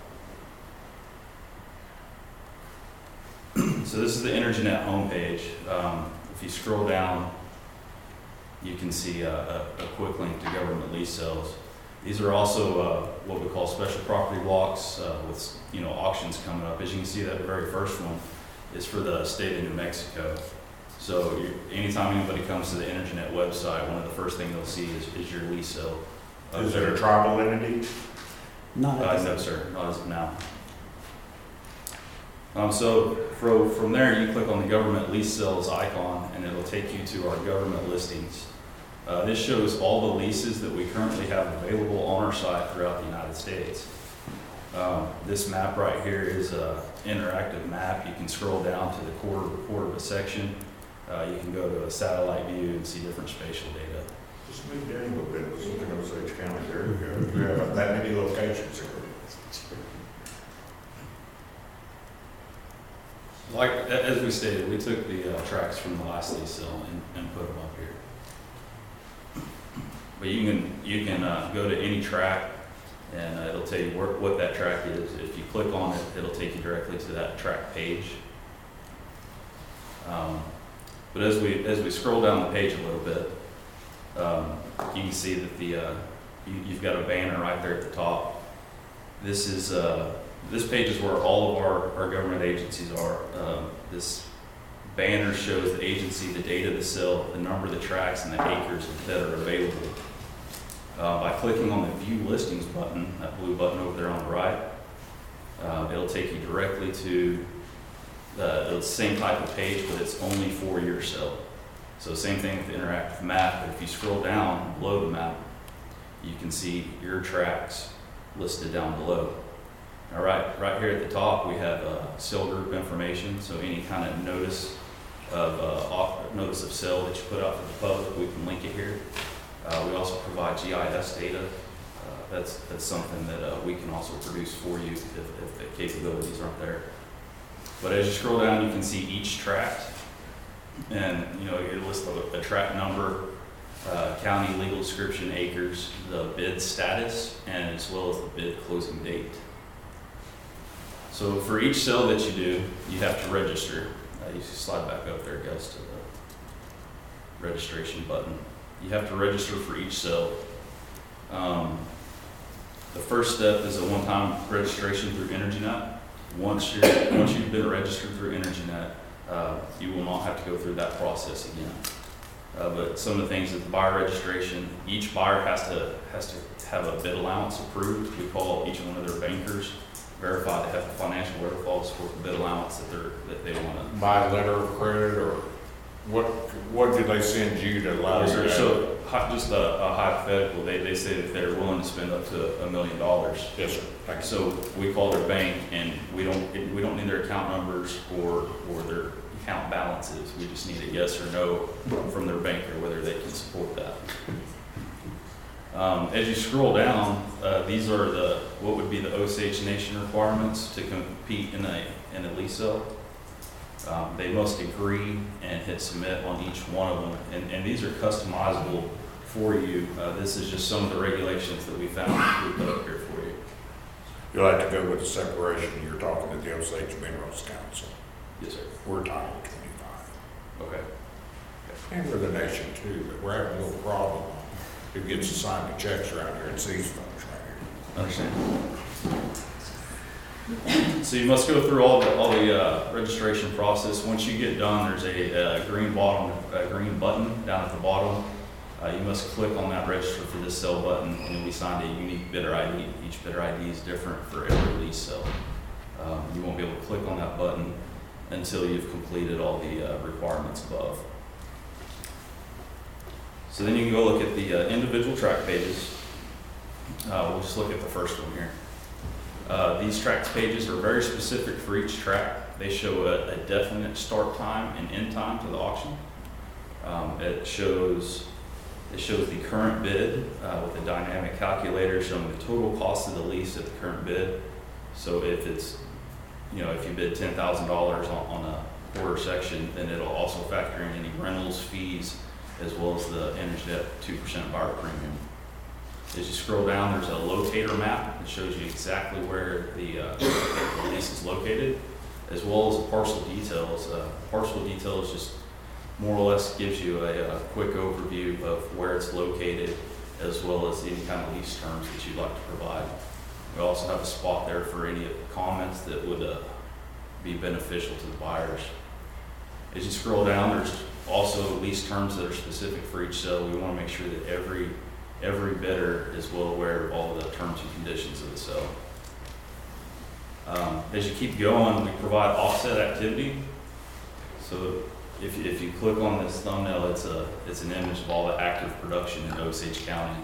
Speaker 12: have. So this is the EnergyNet homepage. Um, if you scroll down, you can see uh, a, a quick link to government lease sales. These are also uh, what we call special property blocks uh, with you know auctions coming up. As you can see, that very first one is for the state of New Mexico. So you, anytime anybody comes to the EnergyNet website, one of the first things they'll see is, is your lease sale. Uh,
Speaker 1: Is it a tribal entity?
Speaker 11: Not
Speaker 12: Uh, no, sir, not as of now. Um, so from, from there, you click on the government lease sales icon and it'll take you to our government listings. Uh, this shows all the leases that we currently have available on our site throughout the United States. Um, this map right here is an interactive map. You can scroll down to the quarter report of a section. Uh, you can go to a satellite view and see different spatial data.
Speaker 1: Just move down a little bit, let's look at Osage County, there we go. We have that many locations here.
Speaker 12: Like, a- as we stated, we took the uh, tracks from the last lease sale and, and put them up here. But you can, you can uh, go to any track and uh, it'll tell you where, what that track is. If you click on it, it'll take you directly to that track page. Um, but as we, as we scroll down the page a little bit, um, you can see that the, uh, you, you've got a banner right there at the top. This is, uh, this page is where all of our, our government agencies are. Um, this banner shows the agency, the date of the sale, the number of the tracks, and the acres that are available. Uh, by clicking on the View Listings button, that blue button over there on the right, uh, it'll take you directly to the, the same type of page, but it's only for your sale. So same thing with the interactive map, but if you scroll down below the map, you can see your tracks listed down below. All right, right here at the top, we have uh, sale group information, so any kind of notice of uh, off, notice of sale that you put out to the public, we can link it here. Uh, we also provide G I S data. Uh, that's that's something that uh, we can also produce for you if, if the capabilities aren't there. But as you scroll down, you can see each tract, and you know it lists the, the tract number, uh, county legal description, acres, the bid status, and as well as the bid closing date. So for each sale that you do, you have to register. Uh, you can slide back up there, guys, to the registration button. You have to register for each sale. Um, the first step is a one-time registration through EnergyNet. Once you're once you've been registered through EnergyNet, uh, you will not have to go through that process again. Uh, but some of the things is the buyer registration. Each buyer has to has to have a bid allowance approved. We call each one of their bankers, verify they have the financial wherewithal to support the bid allowance that they're that they want to
Speaker 1: By letter of credit, or what, what do they send you to allow you to?
Speaker 12: So, hi- just a, a hypothetical, they, they say that they're willing to spend up to a million dollars.
Speaker 1: Yes, sir. Thank you.
Speaker 12: So we call their bank and we don't, we don't need their account numbers or, or their account balances. We just need a yes or no from their banker, whether they can support that. Um, as you scroll down, uh, these are the, what would be the Osage Nation requirements to compete in a, in a lease sale. Um, they must agree and hit submit on each one of them, and, and these are customizable for you. Uh, this is just some of the regulations that we found we put up here for you.
Speaker 1: You like to go with the separation, you're talking to the Osage Minerals Council.
Speaker 12: Yes, sir.
Speaker 1: We're Title twenty-five.
Speaker 12: Okay.
Speaker 1: And we're the nation too, but we're having a little problem on who gets assigned the checks around here. It's these folks right here.
Speaker 12: Understand. So you must go through all the, all the uh, registration process. Once you get done, there's a, a green bottom, a green button down at the bottom. Uh, you must click on that register for this sale button, and you'll be signed a unique bidder I D. Each bidder I D is different for every lease sale. Um, you won't be able to click on that button until you've completed all the uh, requirements above. So then you can go look at the uh, individual track pages. Uh, we'll just look at the first one here. Uh, these track pages are very specific for each track. They show a, a definite start time and end time to the auction. Um, it shows it shows the current bid uh, with a dynamic calculator showing the total cost of the lease at the current bid. So if it's, you know, if you bid ten thousand dollars on, on a quarter section, then it'll also factor in any rentals, fees, as well as the internet two percent buyer premium. As you scroll down, there's a locator map that shows you exactly where the, uh, the lease is located, as well as the parcel details. Uh, parcel details just more or less gives you a, a quick overview of where it's located, as well as any kind of lease terms that you'd like to provide. We also have a spot there for any comments that would uh, be beneficial to the buyers. As you scroll down, there's also lease terms that are specific for each sale. We want to make sure that every every bidder is well aware of all the terms and conditions of the sale. Um, as you keep going, we provide offset activity. So if you, if you click on this thumbnail, it's a it's an image of all the active production in Osage County.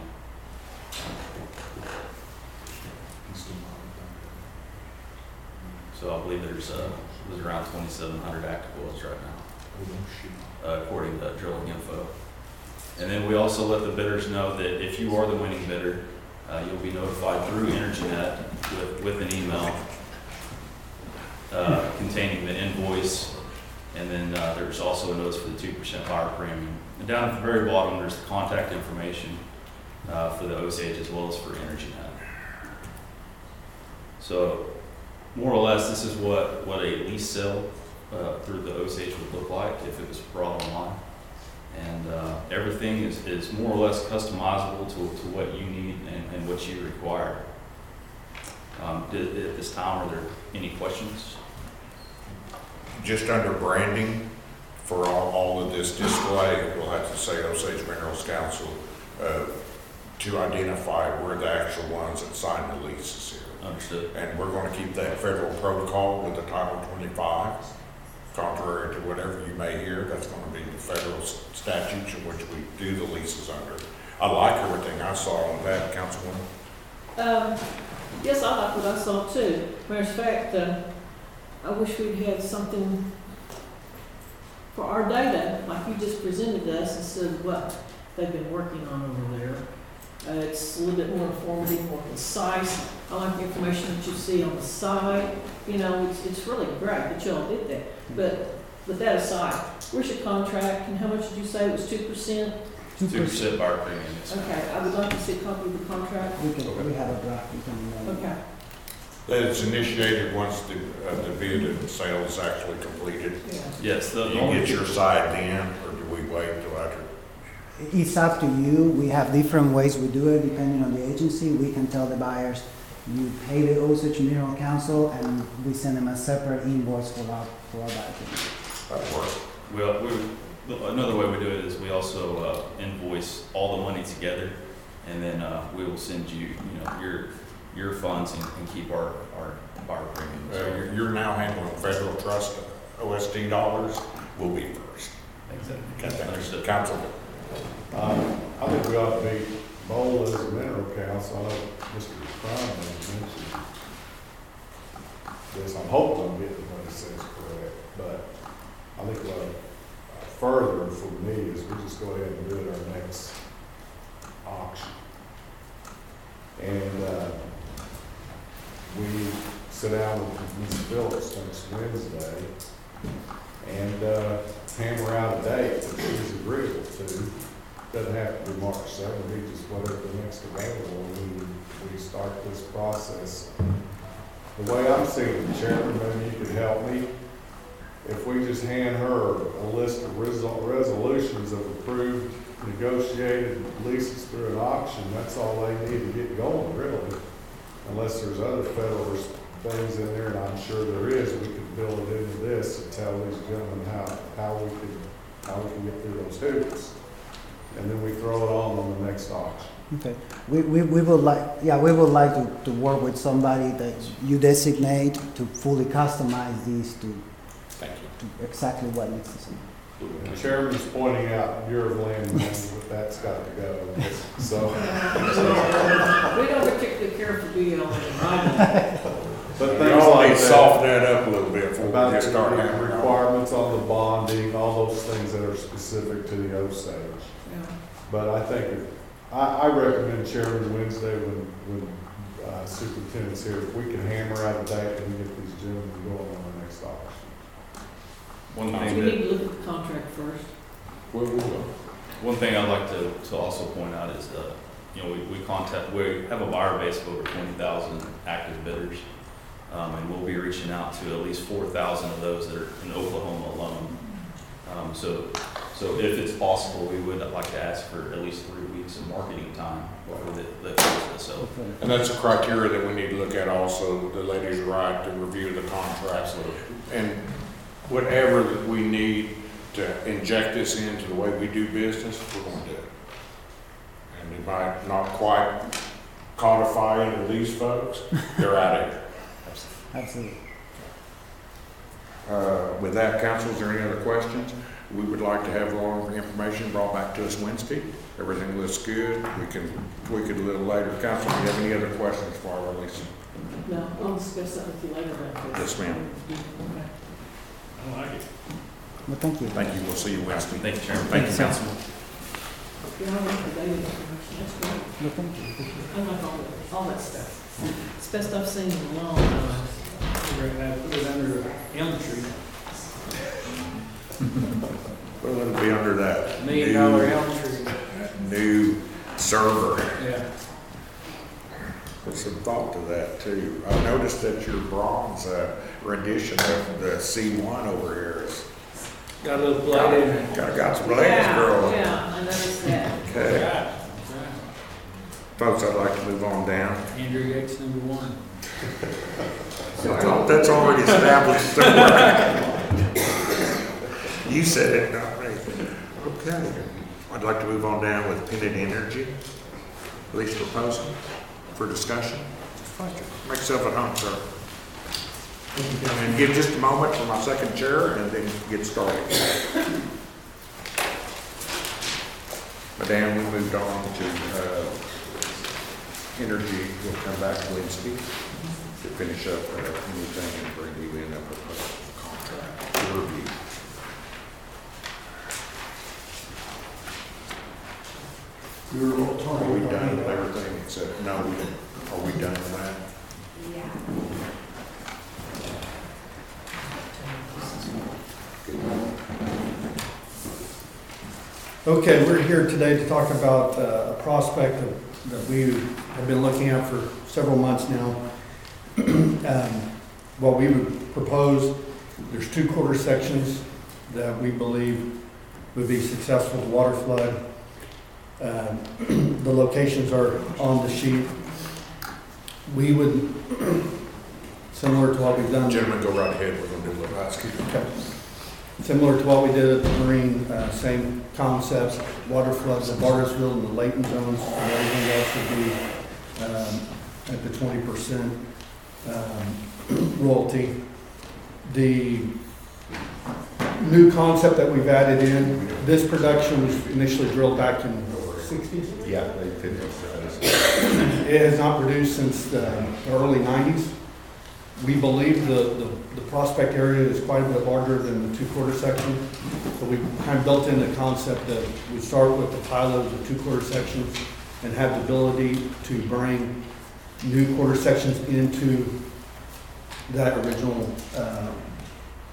Speaker 12: So I believe there's uh, there's around twenty-seven hundred active wells right now, uh, according to Drilling Info. And then we also let the bidders know that if you are the winning bidder, uh, you'll be notified through InterGenet with, with an email uh, containing the invoice, and then uh, there's also a notice for the two percent buyer premium. And down at the very bottom, there's the contact information uh, for the Osage as well as for InterGenet. So more or less, this is what, what a lease sale uh, through the Osage would look like if it was brought online. And uh, everything is, is more or less customizable to, to what you need and, and what you require. Um, did, at this time, are there any questions?
Speaker 1: Just under branding for all, all of this display, we'll have to say Osage Minerals Council uh, to identify we're the actual ones that sign the leases here.
Speaker 12: Understood.
Speaker 1: And we're going to keep that federal protocol with the Title twenty-five. Contrary to whatever you may hear, that's going to be the federal statutes in which we do the leases under. I like everything I saw on that, Councilwoman.
Speaker 10: Um, yes, I like what I saw too. Matter of fact, uh, I wish we'd had something for our data, like you just presented to us, instead of what they've been working on over there. Uh, it's a little bit more informative, more concise. I like the information that you see on the side. You know, it's, it's really great that y'all did that. But with that aside, where's your contract and how much did you say it was two percent?
Speaker 12: Two percent buyer premium. Yes, ma'am.
Speaker 10: Okay, I would like to see a copy of the contract.
Speaker 14: We can, we have a draft, we can, uh,
Speaker 10: Okay.
Speaker 1: That it's initiated once the, uh, the bid and sale is actually completed.
Speaker 10: Yeah.
Speaker 12: Yes. The,
Speaker 1: Do
Speaker 12: the
Speaker 1: you
Speaker 12: only
Speaker 1: get your side then, or do we wait till after?
Speaker 14: it's up to you. We have different ways we do it depending on the agency. We can tell the buyers, you pay the Osage Mineral Council and we send them a separate invoice for our, for our buyer premium.
Speaker 1: That works.
Speaker 12: Well, we, another way we do it is we also uh, invoice all the money together, and then uh, we will send you, you know, your your funds and, and keep our our buyer premium.
Speaker 1: Uh,
Speaker 12: So
Speaker 1: you're, you're now handling federal trust O S D dollars. We'll be first.
Speaker 12: exactly.
Speaker 1: Got that?
Speaker 12: Understood.
Speaker 1: Council.
Speaker 2: Um, I think we ought to be bold as a mineral council. I know Mister Cronin mentioned this. I'm hoping I'm getting what he says correct, but I think what uh, further for me is we just go ahead and do it our next auction. And uh, we sit down with Miz Phillips next Wednesday and, uh, hammer out a date that she's agreeable to. Doesn't have to be March seventh, be just whatever the next available, we, we start this process. The way I'm seeing it, Chairman, maybe you could help me. If we just hand her a list of resol- resolutions of approved negotiated leases through an auction, that's all they need to get going, really. Unless there's other federal res- things in there, and I'm sure there is, we could build it into this and tell these gentlemen how, how we can, how we can get through those hoops. And then we throw it on on the next auction.
Speaker 14: Okay, we, we, we would like, yeah, we would like to, to work with somebody that you designate to fully customize these to,
Speaker 1: Thank you.
Speaker 14: to exactly what needs to be.
Speaker 2: The chairman's pointing out Bureau of Land Management, but that's got to go, so.
Speaker 10: We don't particularly care for B L M.
Speaker 2: But
Speaker 1: You
Speaker 2: things
Speaker 1: all
Speaker 2: like
Speaker 1: need to
Speaker 2: that,
Speaker 1: soften that up a little bit before we
Speaker 2: about
Speaker 1: just
Speaker 2: the
Speaker 1: start hammering on.
Speaker 2: requirements on the bonding, all those things that are specific to the Osage.
Speaker 10: Yeah.
Speaker 2: But I think, if- I, I recommend Chairman Wednesday when, when uh, superintendent's here, if we can hammer out a date and get these gentlemen going on the next auction.
Speaker 12: One
Speaker 10: We
Speaker 12: thing that,
Speaker 10: need to look at the contract first.
Speaker 1: We will.
Speaker 12: one thing I'd like to, to also point out is, uh, you know, we, we contact, we have a buyer base of over twenty thousand active bidders. Um, and we'll be reaching out to at least four thousand of those that are in Oklahoma alone. Um, so, so if it's possible, we would like to ask for at least three weeks of marketing time for the, the process. So,
Speaker 1: And that's a criteria that we need to look at also. The lady's right to review the contracts and whatever that we need to inject this into the way we do business, we're gonna do it. And we might not quite codify into these folks, they're out of here.
Speaker 14: Absolutely.
Speaker 1: Uh, With that, council, is there any other questions? We would like to have more information brought back to us Wednesday. Everything looks good. We can tweak it a little later. Council, do you have any other questions for our release?
Speaker 10: No, I'll discuss that with you later about this.
Speaker 1: Yes, ma'am.
Speaker 10: Okay.
Speaker 9: I like it.
Speaker 14: Well, thank you.
Speaker 1: Thank you. We'll see you Wednesday.
Speaker 12: thank you, Chairman.
Speaker 1: Thank you, Councilman.
Speaker 10: Yeah, I like the data information, that's great.
Speaker 14: Well, thank you.
Speaker 10: I like all that, all that stuff. It's the best I've seen in a long time.
Speaker 9: We're gonna have, put it under elm tree,
Speaker 1: Well, it'll be under that
Speaker 9: million dollar
Speaker 1: new,
Speaker 9: elm tree.
Speaker 1: new server.
Speaker 9: Yeah.
Speaker 1: Put some thought to that too. I noticed that your bronze uh, rendition of the C one over here is
Speaker 9: Got a little blade in it.
Speaker 1: got, got some blades,
Speaker 10: Yeah,
Speaker 1: girl.
Speaker 10: Yeah, I noticed that.
Speaker 1: Okay.
Speaker 9: Right, right.
Speaker 1: Folks, I'd like to move on down.
Speaker 9: Andrew Yates, number one.
Speaker 1: That's already established somewhere. You said it, not me. Okay. I'd like to move on down with Pennant Energy. Lease proposal for discussion. Make yourself at home, sir. And give just a moment for my second chair and then get started. Madam, we moved on to, uh, energy. We'll come back Wednesday to finish up uh, anything and bring you in a proposal contract review. Are we done with everything except, no, we didn't. Are we done with that?
Speaker 15: Okay, we're here today to talk about uh, a prospect of- that we have been looking at for several months now. Um, What we would propose, there's two quarter sections that we believe would be successful to water flood. Um, The locations are on the sheet. We would, similar to what we've done.
Speaker 1: Gentlemen, go right ahead. We're going to do a little housekeeping.
Speaker 15: Okay. Similar to what we did at the Marine, uh, same concepts, water floods at Bartersville and the Layton zones, and everything else would be um, at the twenty percent um, royalty. The new concept that we've added in, this production was initially drilled back in the sixties.
Speaker 1: Yeah, they finished
Speaker 15: It has not produced since the early nineties. We believe the, the, the prospect area is quite a bit larger than the two-quarter section. So we kind of built in the concept that we start with the pilot of the two-quarter sections and have the ability to bring new quarter sections into that original uh,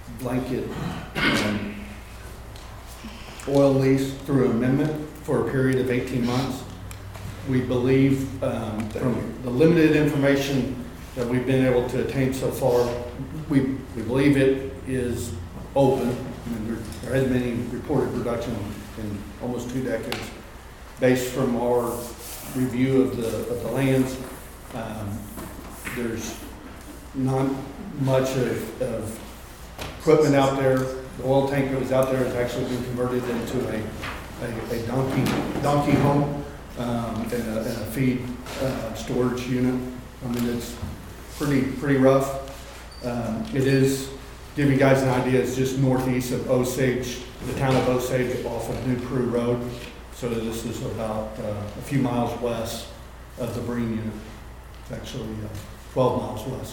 Speaker 15: blanket um, oil lease through amendment for a period of eighteen months. We believe, um, from the limited information that we've been able to attain so far, we, we believe it is open. I mean, there, there hasn't been any reported production in almost two decades. Based from our review of the, of the lands, um, there's not much of, of equipment out there. The oil tank that was out there has actually been converted into a, a, a donkey, donkey home, um, and a, and a feed, uh, storage unit. I mean, it's pretty, pretty rough. Um, it is, give you guys an idea, it's just northeast of Osage, the town of Osage off of New Prue Road. So this is about uh, a few miles west of the Breen unit. It's actually uh, twelve miles west.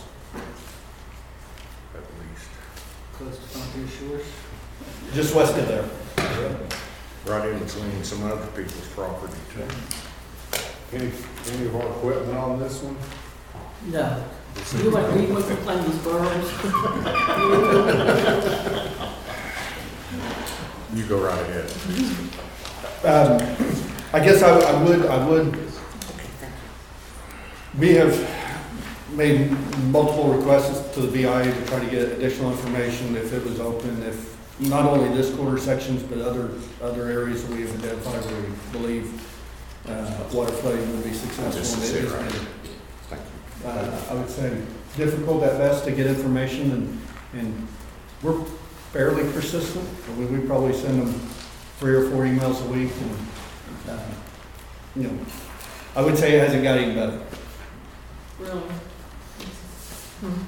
Speaker 1: At least.
Speaker 9: Close to Frontier Shores.
Speaker 15: Just west of there.
Speaker 1: Right in between some other people's property too.
Speaker 2: Any, any of our equipment on this one?
Speaker 10: No. You want, you want to claim these boroughs?
Speaker 1: You go right ahead.
Speaker 15: Um, I guess I, I would, I would, we have made multiple requests to the B I A to try to get additional information if it was open, if not only this quarter sections, but other, other areas that we have identified where we believe uh, water flooding will be successful.
Speaker 1: Just
Speaker 15: It
Speaker 1: sit
Speaker 15: has
Speaker 1: right
Speaker 15: been,
Speaker 1: here. Thank you.
Speaker 15: uh, I would say difficult at best to get information, and, and we're fairly persistent. We, we probably send them three or four emails a week, and, uh, you know, I would say it hasn't got any better.
Speaker 10: Really? Hmm.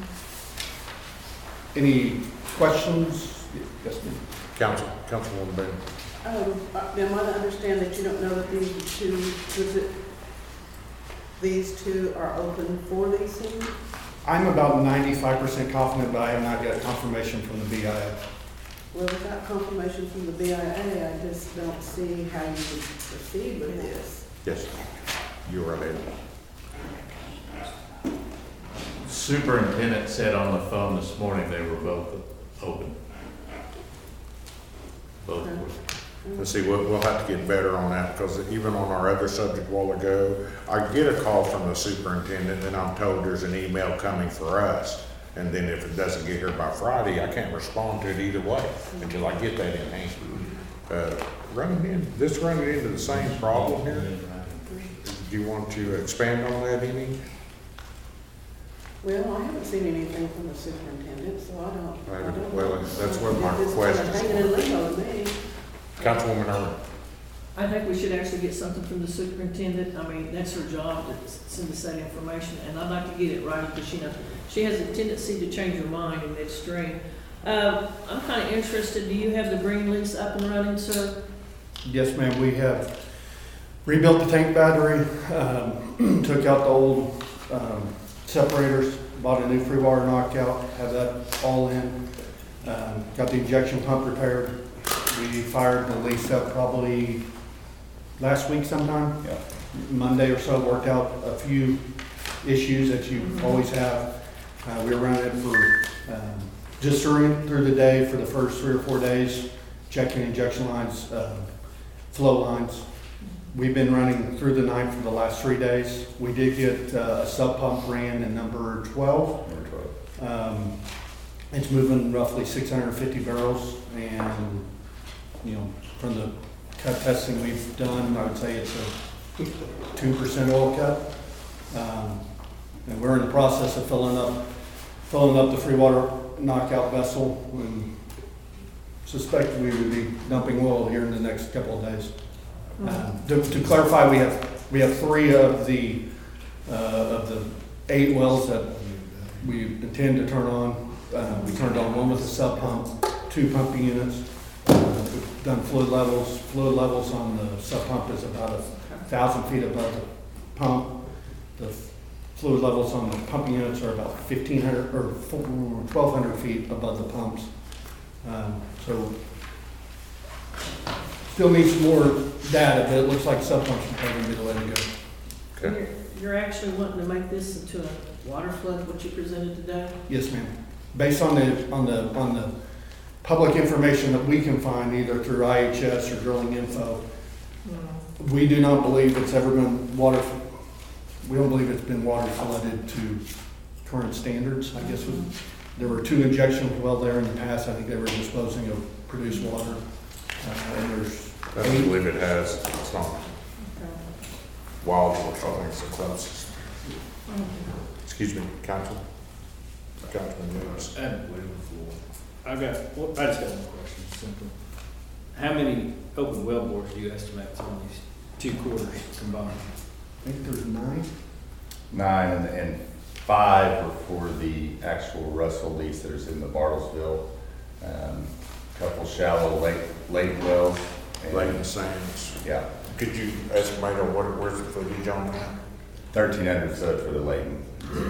Speaker 15: Any questions? Yes, ma'am.
Speaker 1: Council, Councilwoman Bennett.
Speaker 7: Um, uh, now, am I to understand that you don't know that these two, was it, these two are open for leasing?
Speaker 15: I'm about ninety-five percent confident, but I have not got confirmation from the B I A.
Speaker 7: Well, without confirmation from the B I A, I just don't see how you would proceed with this.
Speaker 1: Yes, you're right ahead.
Speaker 4: Superintendent said on the phone this morning they were both open. Both were.
Speaker 1: Let's see, we'll, we'll have to get better on that, because even on our other subject a while ago, I get a call from the superintendent, and I'm told there's an email coming for us. And then if it doesn't get here by Friday, I can't respond to it either way until I get that in hand. Uh, running in, this running into the same problem here? Do you want to expand on that any?
Speaker 7: Well, I haven't seen anything from the superintendent, so I don't, I don't know.
Speaker 1: Well, that's what my
Speaker 7: It's
Speaker 1: question
Speaker 7: kind of hanging in
Speaker 1: is.
Speaker 7: limbo to me.
Speaker 1: Councilwoman Irwin.
Speaker 10: I think we should actually get something from the superintendent. I mean, that's her job to send us that information, and I'd like to get it right, because she knows, she has a tendency to change her mind in midstream. Um, I'm kind of interested, do you have the Green lease up and running, sir?
Speaker 15: Yes, ma'am, we have rebuilt the tank battery, um, took out the old um, separators, bought a new free water knockout, have that all in, um, got the injection pump repaired. We fired the lease up probably last week sometime, yeah. Monday or so, worked out a few issues that you
Speaker 10: Mhm.
Speaker 15: always have. Uh, we were running it for, um, just through, through the day for the first three or four days, checking injection lines, uh, flow lines. We've been running through the night for the last three days. We did get uh, a sub pump ran in number twelve. Number twelve. Um, it's moving roughly six hundred fifty barrels, and you know, from the cut testing we've done, I would say it's a two percent oil cut. Um, and we're in the process of filling up, filling up the free water knockout vessel. We suspect we would be dumping oil here in the next couple of days. Um, to, to clarify, we have we have three of the uh, of the eight wells that we intend to turn on. Uh, we turned on one with a sub pump, two pumping units. Uh, we've done fluid levels. Fluid levels on the sub pump is about a thousand feet above the pump. The fluid levels on the pumping units are about fifteen hundred or twelve hundred feet above the pumps. Um, so still needs some more data, but it looks like sub pumps should probably be the way to go.
Speaker 1: Okay.
Speaker 10: You're, you're actually wanting to make this into a water flood, what you presented today?
Speaker 15: Yes, ma'am. Based on the on the on the public information that we can find either through I H S or Drilling Info. We do not believe it's ever been water, we don't believe it's been water flooded to current standards, I guess. was- There were two injection wells there in the past, I think they were disposing of produced water. Uh, And there's
Speaker 1: I don't believe it has, it's not Wildwood, I think it's the closest. Excuse me, Council? Councilman Lewis.
Speaker 9: I have waited before. I've got, well, I just got one question, simple. How many open well bores do you estimate on these two quarters combined?
Speaker 15: I think there's nine.
Speaker 16: Nine, and, and five are for the actual Russell lease that is in the Bartlesville. Um, Couple shallow lake, lake wells. and-
Speaker 1: Layton Sands.
Speaker 16: Yeah,
Speaker 1: Could you estimate on what, where's the footage on that?
Speaker 16: thirteen hundred foot for the Layton.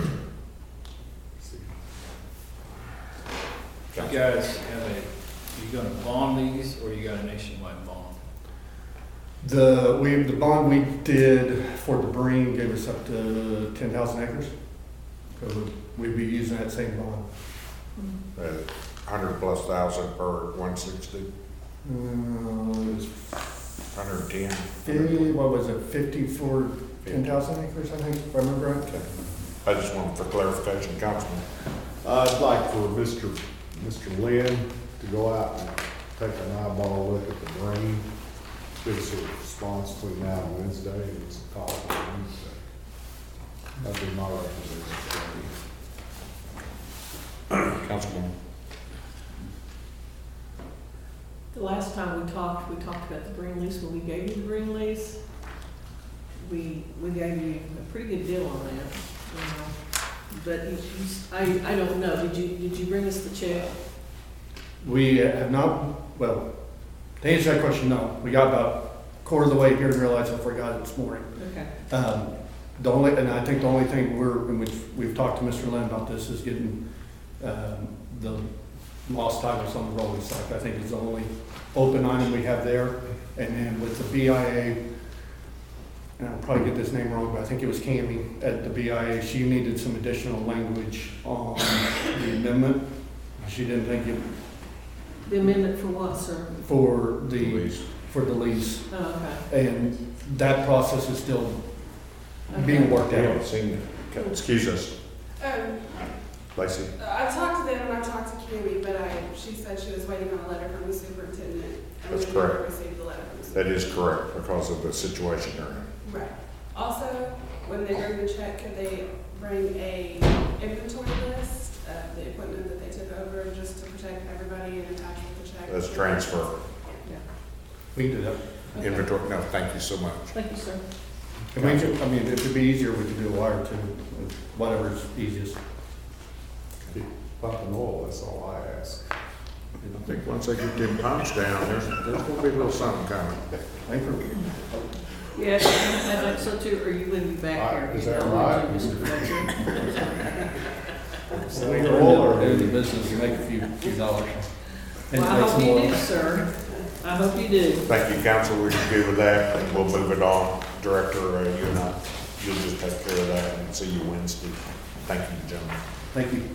Speaker 9: You guys have a, you gonna bond these, or you got a nationwide bond?
Speaker 15: The, we, the bond we did for the Breen gave us up to ten thousand acres. So we'd- we'd be using that same bond.
Speaker 1: Uh, hundred plus thousand per one sixty,
Speaker 15: Uh, it was
Speaker 1: hundred and ten.
Speaker 15: fifty, what was it, fifty for ten thousand acres, I think, if I remember right.
Speaker 1: I just wanted for clarification, Councilman.
Speaker 2: I'd like for Mister Mister Lynn to go out and take an eyeball look at the drain. Give us a response between now and Wednesday, and it's a call on Wednesday. That'd be my recommendation.
Speaker 1: Councilman.
Speaker 10: The last time we talked, we talked about the green lease. When we gave you the green lease, we, we gave you a pretty good deal on that, you know. But you, you, I, I don't know, did you, did you bring us the check?
Speaker 15: We have not, well, to answer that question, no. We got about a quarter of the way here and realized I forgot it this morning.
Speaker 10: Okay.
Speaker 15: Um, The only, and I think the only thing we're, and we've, we've talked to Mister Lynn about this, is getting um, the lost titles on the rolling stock. I think is the only open item we have there. And then with the B I A, and I'll probably get this name wrong, but I think it was Cammy at the B I A, she needed some additional language on the amendment. She didn't think it,
Speaker 10: The amendment for what, sir?
Speaker 15: for the,
Speaker 1: Lease.
Speaker 15: for the lease.
Speaker 10: Oh, okay.
Speaker 15: And that process is still being worked
Speaker 1: I
Speaker 15: out.
Speaker 1: haven't seen it. Excuse us,
Speaker 3: Um,
Speaker 1: Lacey.
Speaker 3: I talked to them and I talked to Kimmy, but I, she said she was waiting on a letter from the superintendent. and
Speaker 1: That's
Speaker 3: we never
Speaker 1: correct.
Speaker 3: Received the letter from the
Speaker 1: That
Speaker 3: superintendent.
Speaker 1: is correct because of the situation they're in.
Speaker 3: Right. Also, when they bring the check, could they bring a inventory list of the equipment that they took over just to protect everybody and attach with the check?
Speaker 1: That's transfer.
Speaker 10: Yeah.
Speaker 15: We can do that.
Speaker 10: Okay.
Speaker 1: Inventory, no, thank you so much.
Speaker 10: Thank you, sir.
Speaker 15: I mean, I mean, if it'd be easier, we could do a wire too, whatever's easiest.
Speaker 2: Keep pumping oil, that's all I ask.
Speaker 1: I think once they get them pumps down, there's, there's gonna be a little something coming.
Speaker 15: Thank you.
Speaker 10: Yes, I think so too, or you wouldn't be back here.
Speaker 2: Is that
Speaker 10: You know,
Speaker 2: right?
Speaker 10: Mister Fletcher.
Speaker 15: We can roll or do the business, you make a few, few dollars. And
Speaker 10: Well, I
Speaker 15: make
Speaker 10: hope
Speaker 15: some
Speaker 10: you
Speaker 15: more.
Speaker 10: do, sir. I hope you do.
Speaker 1: Thank you, council, we can do with that, and we'll move it on. Director, uh, you and I, you'll just take care of that and see you Wednesday. Thank you, gentlemen.
Speaker 15: Thank you.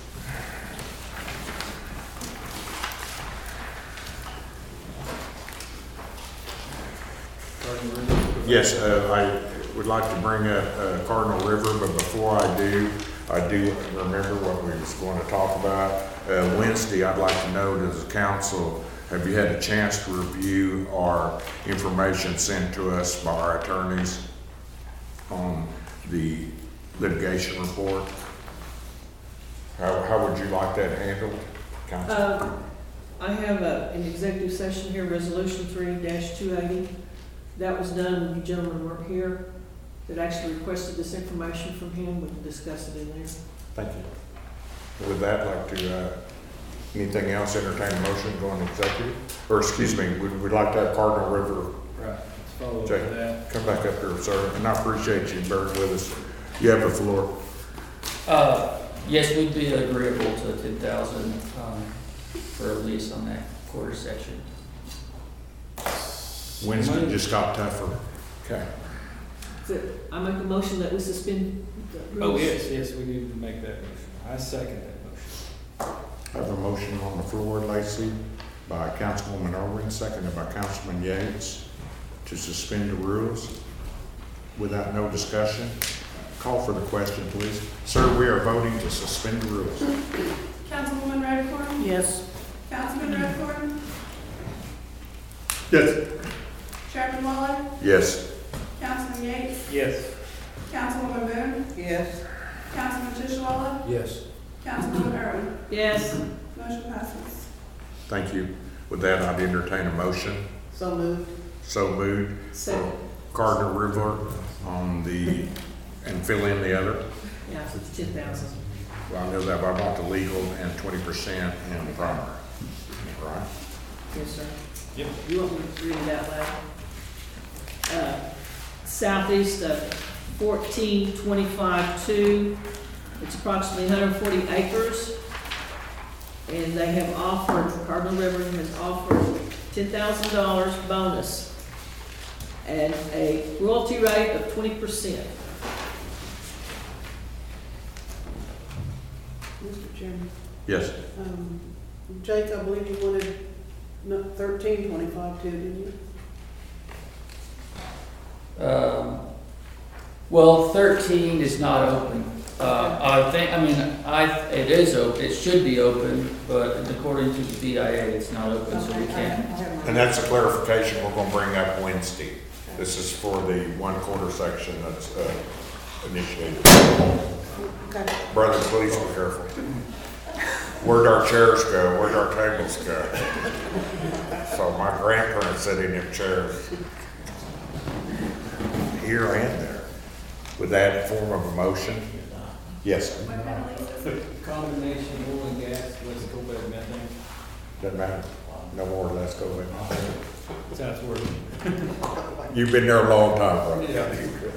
Speaker 1: Yes, uh, I would like to bring up uh, Cardinal River, but before I do, I do remember what we was going to talk about. Uh, Wednesday, I'd like to know, does the council, have you had a chance to review our information sent to us by our attorneys on the litigation report? How, how would you like that handled, council?
Speaker 10: Uh, I have a, an executive session here, resolution three two eighty. That was done when you gentlemen weren't here, that actually requested this information from him. We can discuss it in there.
Speaker 1: Thank you. With that, I'd like to, uh, anything else, entertain a motion, go into executive? Or, excuse me, we'd, we'd like to have Cardinal River,
Speaker 9: Right, let's follow up
Speaker 1: Jake,
Speaker 9: with that.
Speaker 1: come back up here, sir, and I appreciate you bearing with us. You have the floor.
Speaker 8: Uh, yes, we'd be agreeable to ten thousand, um, for a lease on that quarter section.
Speaker 1: Wednesday just got tougher. Okay.
Speaker 10: So I make a motion that we suspend the
Speaker 9: Oh,
Speaker 10: rules.
Speaker 9: yes, yes, we need to make that motion. I second that motion.
Speaker 1: I have a motion on the floor, Lacy, by Councilwoman Irwin, seconded by Councilman Yates, to suspend the rules without no discussion. Call for the question, please. Sir, we are voting to suspend the rules.
Speaker 3: Councilwoman Redcorn?
Speaker 5: Yes.
Speaker 3: Councilman Redcorn?
Speaker 2: Yes.
Speaker 3: Chairman Waller?
Speaker 1: Yes.
Speaker 3: Councilman Yates?
Speaker 9: Yes.
Speaker 3: Councilwoman Boone?
Speaker 7: Yes.
Speaker 3: Councilman Tishawala?
Speaker 9: Yes.
Speaker 3: Councilwoman Irwin?
Speaker 10: Yes.
Speaker 3: Motion passes.
Speaker 1: Thank you. With that, I'd entertain a motion.
Speaker 7: So moved.
Speaker 1: So moved.
Speaker 10: Second.
Speaker 1: Gardner River on the, and fill in the other.
Speaker 10: Yeah, so it's ten thousand.
Speaker 1: Well, I know that, but I want the legal and twenty percent in the primary. Right?
Speaker 10: Yes, sir.
Speaker 9: Yep.
Speaker 10: You want me to read it out loud? Uh, Southeast of fourteen twenty-five two, it's approximately one hundred forty acres. And they have offered, Cardinal River has offered ten thousand dollars bonus and a royalty rate of twenty percent.
Speaker 7: Mister Chairman,
Speaker 1: Yes.
Speaker 7: um, Jake, I believe you wanted no- thirteen twenty-five too, didn't you?
Speaker 8: Um, well, thirteen is not open. Uh, I think, I mean, I, it is open, it should be open, but according to the B I A, it's not open, so we
Speaker 7: Okay, I-
Speaker 8: can't.
Speaker 7: I have my-
Speaker 1: And that's a clarification we're gonna bring up Wednesday. This is for the one quarter section that's uh, initiated.
Speaker 7: Okay.
Speaker 1: Brother, please be careful. Where'd our chairs go? Where'd our tables go? So my grandparents sat in them chairs. Here and there. With that form of a motion? Yes, sir.
Speaker 3: What kind of leases?
Speaker 9: Combination oil and gas, let's go back methane.
Speaker 1: Doesn't matter. No more, let's go ahead.
Speaker 9: That's how it's working.
Speaker 1: You've been there a long time, brother.
Speaker 9: Yeah.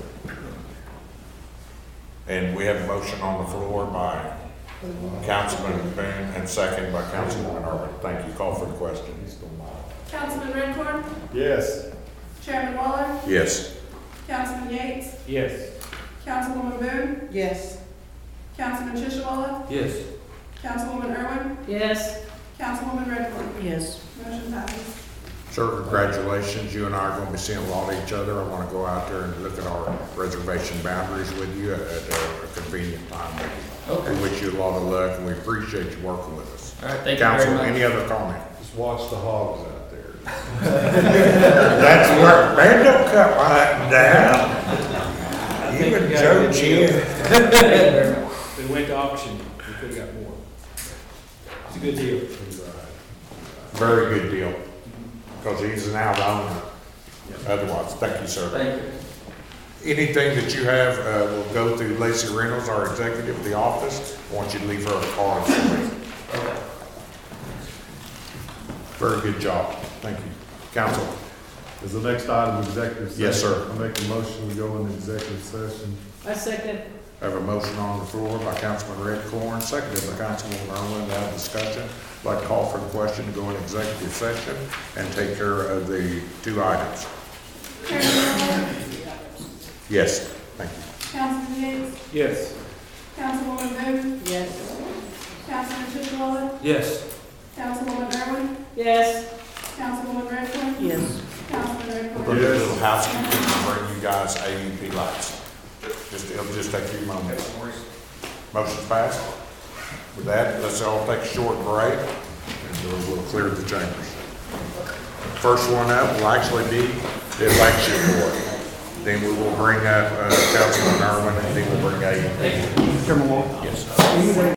Speaker 1: And we have a motion on the floor by Councilman Boone and second by Councilwoman Irwin. Thank you. Call for the question.
Speaker 3: Councilman Redcorn?
Speaker 2: Yes.
Speaker 3: Chairman Waller?
Speaker 1: Yes.
Speaker 3: Councilman Yates?
Speaker 9: Yes.
Speaker 3: Councilwoman Boone?
Speaker 7: Yes.
Speaker 3: Councilman Tishawala?
Speaker 9: Yes.
Speaker 3: Councilwoman Irwin?
Speaker 10: Yes.
Speaker 3: Councilwoman Redcorn?
Speaker 5: Yes.
Speaker 3: Motion passes.
Speaker 1: Sir, congratulations. You and I are going to be seeing a lot of each other. I want to go out there and look at our reservation boundaries with you at a convenient time.
Speaker 8: Okay.
Speaker 1: We wish you a lot of luck and we appreciate you working with us.
Speaker 8: All right, thank you very
Speaker 1: Council,
Speaker 8: much.
Speaker 1: any other comment?
Speaker 2: Just watch the hogs out there.
Speaker 1: That's where, man, don't cut mine down.
Speaker 9: I
Speaker 1: You
Speaker 9: think
Speaker 1: and
Speaker 9: we got a
Speaker 1: Joe
Speaker 9: good deal.
Speaker 1: Jim.
Speaker 9: If we went to auction, we could've got more. It's a good deal.
Speaker 1: Very good deal. Because he's an out owner. Otherwise, thank you, sir.
Speaker 8: Thank you.
Speaker 1: Anything that you have, uh, will go through Lacey Reynolds, our executive of the office. I want you to leave her a card for me.
Speaker 8: Okay.
Speaker 1: Very good job. Thank you. Council.
Speaker 2: Is the next item executive session?
Speaker 1: Yes, sir.
Speaker 2: I make a motion to go into executive session.
Speaker 10: I second.
Speaker 1: I have a motion on the floor by Councilman Redcorn, seconded by Councilwoman Irwin to have discussion. I'd like to call for the question to go in executive session and take care of the two items.
Speaker 3: Chairman Waller?
Speaker 1: Yes, thank you.
Speaker 3: Councilman Yates?
Speaker 9: Yes.
Speaker 3: Councilwoman Boone?
Speaker 5: Yes.
Speaker 3: Councilman Tishawala?
Speaker 9: Yes.
Speaker 3: Councilwoman Irwin?
Speaker 10: Yes.
Speaker 3: Councilwoman Redcorn?
Speaker 5: Yes.
Speaker 3: Councilman
Speaker 1: We're
Speaker 3: Redcorn?
Speaker 1: going to do a little housekeeping and bring you guys A U P lights. Just, it'll just take a few moments. Motion's passed. With that, let's all take a short break and we'll we'll clear the chambers. First one up will actually be the election board. Then we will bring up uh, Councilman Irwin and then we'll bring A U P.
Speaker 15: Chairman Wall?
Speaker 1: Yes.